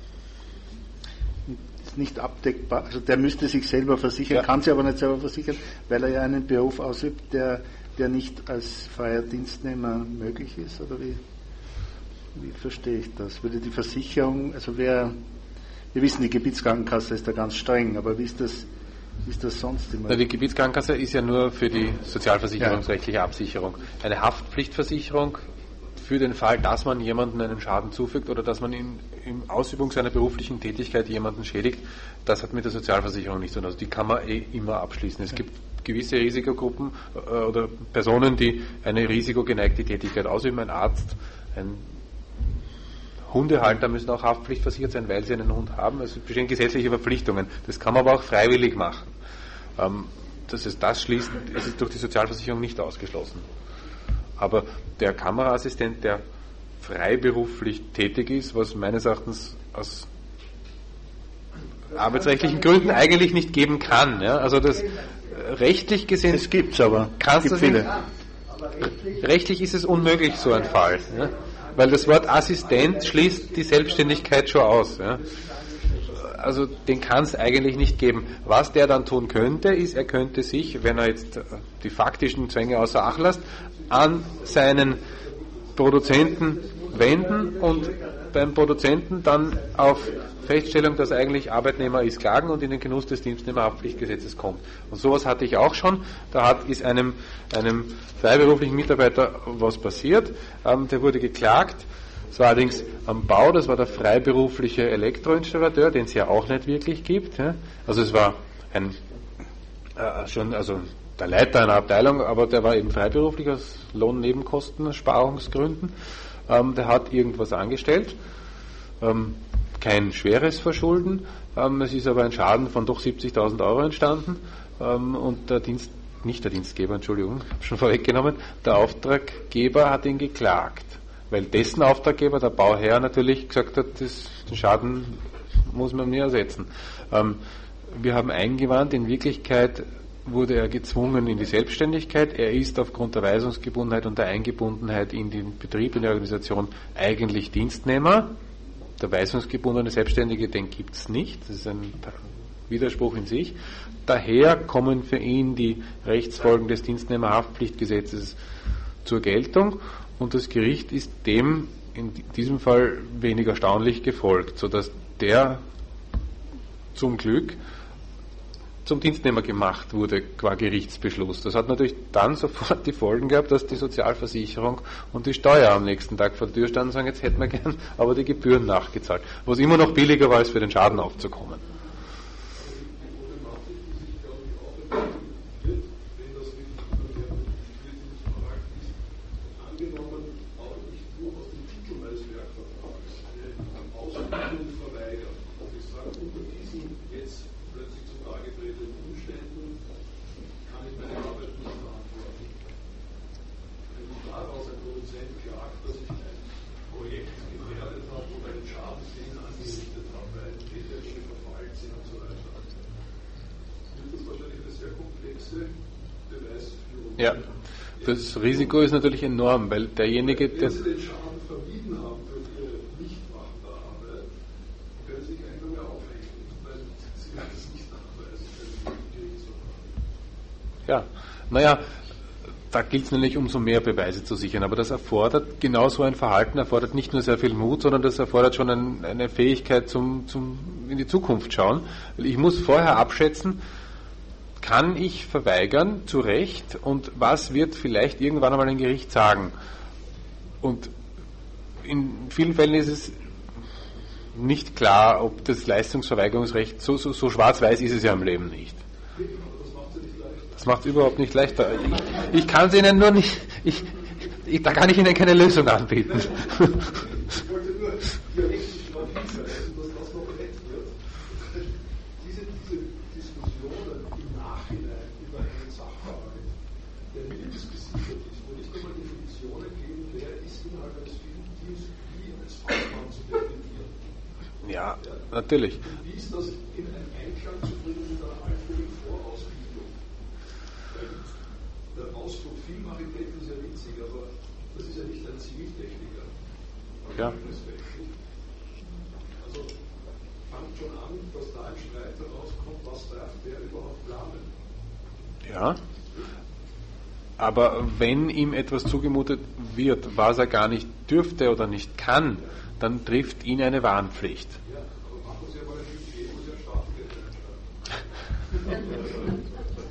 Ist nicht abdeckbar, also der müsste sich selber versichern, ja. Kann sich aber nicht selber versichern, weil er ja einen Beruf ausübt, der, der nicht als freier Dienstnehmer möglich ist, oder wie? Wie verstehe ich das? Würde die Versicherung, also wer, wir wissen, die Gebietskrankenkasse ist da ganz streng, aber wie ist das, wie ist das sonst immer? Na, die Gebietskrankenkasse ist ja nur für die sozialversicherungsrechtliche Absicherung. Eine Haftpflichtversicherung für den Fall, dass man jemandem einen Schaden zufügt oder dass man in, in Ausübung seiner beruflichen Tätigkeit jemanden schädigt, das hat mit der Sozialversicherung nichts zu tun. Also die kann man eh immer abschließen. Es gibt gewisse Risikogruppen äh, oder Personen, die eine risikogeneigte Tätigkeit ausüben. Ein Arzt, ein Hundehalter müssen auch haftpflichtversichert sein, weil sie einen Hund haben. Es bestehen gesetzliche Verpflichtungen. Das kann man aber auch freiwillig machen. Ähm, dass es das schließt, ist es durch die Sozialversicherung nicht ausgeschlossen. Aber der Kameraassistent, der freiberuflich tätig ist, was meines Erachtens aus arbeitsrechtlichen Gründen eigentlich nicht geben kann. Ja? Also das äh, rechtlich gesehen... Es gibt's aber. Kannst es gibt viele. Rechtlich ist es unmöglich, so ein Fall. Ja? Weil das Wort Assistent schließt die Selbstständigkeit schon aus. Ja. Also den kann es eigentlich nicht geben. Was der dann tun könnte, ist, er könnte sich, wenn er jetzt die faktischen Zwänge außer Acht lässt, an seinen Produzenten wenden und beim Produzenten dann auf Feststellung, dass er eigentlich Arbeitnehmer ist, klagen und in den Genuss des Dienstnehmerhaftpflichtgesetzes kommt. Und sowas hatte ich auch schon. Da hat, ist einem, einem freiberuflichen Mitarbeiter was passiert. Ähm, der wurde geklagt. Das war allerdings am Bau, das war der freiberufliche Elektroinstallateur, den es ja auch nicht wirklich gibt. Ja. Also es war ein äh, schon, also der Leiter einer Abteilung, aber der war eben freiberuflich aus Lohnnebenkosten, Sparungsgründen. Ähm, der hat irgendwas angestellt. Ähm, kein schweres Verschulden. Ähm, es ist aber ein Schaden von doch siebzigtausend Euro entstanden. Ähm, und der Dienst, nicht der Dienstgeber, Entschuldigung, habe schon vorweggenommen, der Auftraggeber hat ihn geklagt. Weil dessen Auftraggeber, der Bauherr, natürlich gesagt hat, das, den Schaden muss man mir ersetzen. Ähm, wir haben eingewandt, in Wirklichkeit wurde er gezwungen in die Selbstständigkeit. Er ist aufgrund der Weisungsgebundenheit und der Eingebundenheit in den Betrieb, in die Organisation eigentlich Dienstnehmer. Der weisungsgebundene Selbstständige, den gibt es nicht. Das ist ein Widerspruch in sich. Daher kommen für ihn die Rechtsfolgen des Dienstnehmerhaftpflichtgesetzes zur Geltung und das Gericht ist dem in diesem Fall wenig erstaunlich gefolgt, sodass der zum Glück zum Dienstnehmer gemacht wurde qua Gerichtsbeschluss. Das hat natürlich dann sofort die Folgen gehabt, dass die Sozialversicherung und die Steuer am nächsten Tag vor der Tür standen und sagen, jetzt hätten wir gern aber die Gebühren nachgezahlt, was immer noch billiger war, als für den Schaden aufzukommen. Ja, das Risiko ist natürlich enorm, weil derjenige, der... Wenn Sie den Schaden vermieden haben durch Ihre Nichtmachen der Arbeit, können Sie sich eigentlich nur mehr aufregen, weil Sie werden es nicht nachweisen können. Ja, naja, da gilt es nämlich umso mehr Beweise zu sichern, aber das erfordert, genau so ein Verhalten erfordert nicht nur sehr viel Mut, sondern das erfordert schon ein, eine Fähigkeit zum, zum in die Zukunft schauen, weil ich muss vorher abschätzen, kann ich verweigern, zu Recht, und was wird vielleicht irgendwann einmal ein Gericht sagen? Und in vielen Fällen ist es nicht klar, ob das Leistungsverweigerungsrecht, so, so, so schwarz-weiß ist es ja im Leben nicht. Das macht es überhaupt nicht leichter. Ich, ich kann es Ihnen nur nicht, ich, ich, da kann ich Ihnen keine Lösung anbieten. Ich wollte nur dialektisch darauf hinweisen, dass das noch nett wird. Diese, diese Diskussionen im Nachhinein über einen Sachverhalt, der nirgends gesichert ist, wo nicht einmal Definitionen geben, wer ist innerhalb eines Filmteams wie als Fachmann zu definieren. Ja, natürlich. Und wie ist das in einen Einklang zu bringen mit einer allfälligen Vorausbildung? Weil der Ausdruck Filmarchitekt ist ja witzig, aber das ist ja nicht ein Ziviltechniker. Ja. Also fängt schon an, dass da ein Streit herauskommt, was darf der überhaupt planen? Ja. Aber wenn ihm etwas zugemutet wird, was er gar nicht dürfte oder nicht kann, dann trifft ihn eine Warnpflicht. Ja, aber machen Sie ja mal ein Budget, wo Sie ein Strafgeld einschreiben.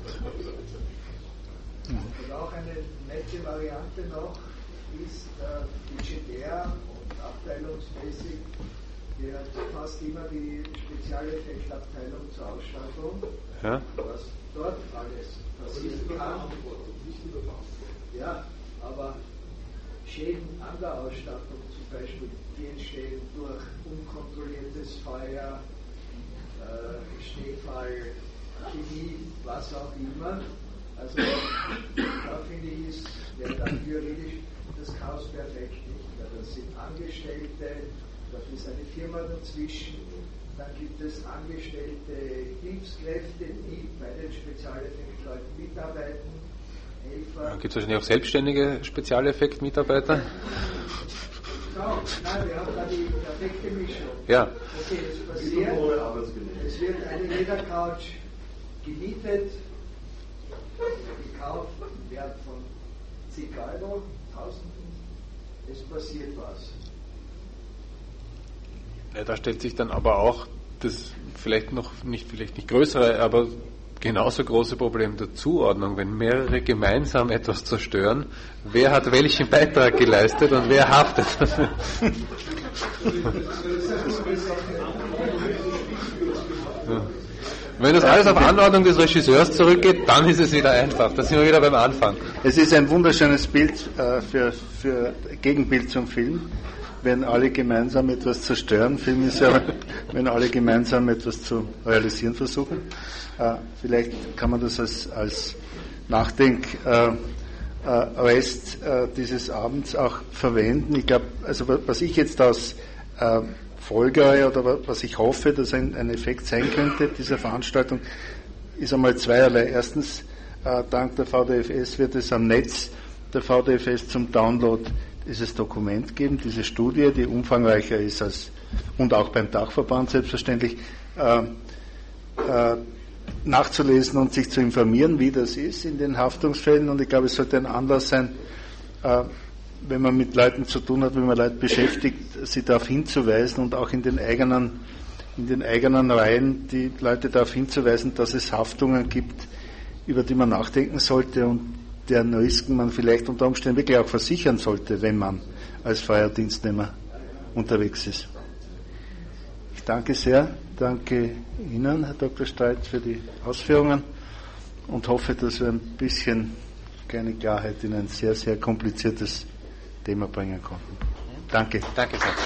Und auch eine nette Variante noch ist äh, budgetär und abteilungsmäßig gehört fast immer die Spezialeffektabteilung zur Ausstattung, Ja. was dort alles passieren kann. Ja, aber Schäden an der Ausstattung, zum Beispiel, die entstehen durch unkontrolliertes Feuer, äh, Schneefall, Chemie, was auch immer. Also da finde ich, ist, wäre dann juridisch das Chaos perfekt nicht mehr. Das sind Angestellte, da ist eine Firma dazwischen, dann gibt es angestellte Hilfskräfte, die bei den Spezialeffektleuten mitarbeiten, Helfer. Gibt es wahrscheinlich auch selbstständige Spezialeffekt-Mitarbeiter? Genau, nein, wir haben da die perfekte Mischung. Ja. Okay, es passiert, es wird eine Ledercouch gemietet, gekauft, Wert von zig Euro, Tausenden, es passiert was. Ja, da stellt sich dann aber auch das vielleicht noch nicht, vielleicht nicht größere, aber genauso große Problem der Zuordnung. Wenn mehrere gemeinsam etwas zerstören, wer hat welchen Beitrag geleistet und wer haftet dafür? Ja. Wenn das alles auf Anordnung des Regisseurs zurückgeht, dann ist es wieder einfach. Da sind wir wieder beim Anfang. Es ist ein wunderschönes Bild äh, für, für Gegenbild zum Film, wenn alle gemeinsam etwas zerstören. Film ist ja, wenn alle gemeinsam etwas zu realisieren versuchen. Äh, vielleicht kann man das als, als Nachdenk-Rest äh, äh, dieses Abends auch verwenden. Ich glaube, also was ich jetzt aus äh, folgere oder was ich hoffe, dass ein, ein Effekt sein könnte dieser Veranstaltung, ist einmal zweierlei. Erstens, äh, dank der V D F S wird es am Netz der V D F S zum Download dieses Dokument geben, diese Studie, die umfangreicher ist als, und auch beim Dachverband selbstverständlich, äh, äh, nachzulesen und sich zu informieren, wie das ist in den Haftungsfällen. Und ich glaube, es sollte ein Anlass sein, äh, wenn man mit Leuten zu tun hat, wenn man Leute beschäftigt, sie darauf hinzuweisen und auch in den eigenen in den eigenen Reihen die Leute darauf hinzuweisen, dass es Haftungen gibt, über die man nachdenken sollte und deren Risiken man vielleicht unter Umständen wirklich auch versichern sollte, wenn man als Feuerdienstnehmer unterwegs ist. Ich danke sehr, danke Ihnen, Herr Doktor Streit, für die Ausführungen und hoffe, dass wir ein bisschen kleine Klarheit in ein sehr, sehr kompliziertes Thema bringen konnten. Danke. Danke sehr.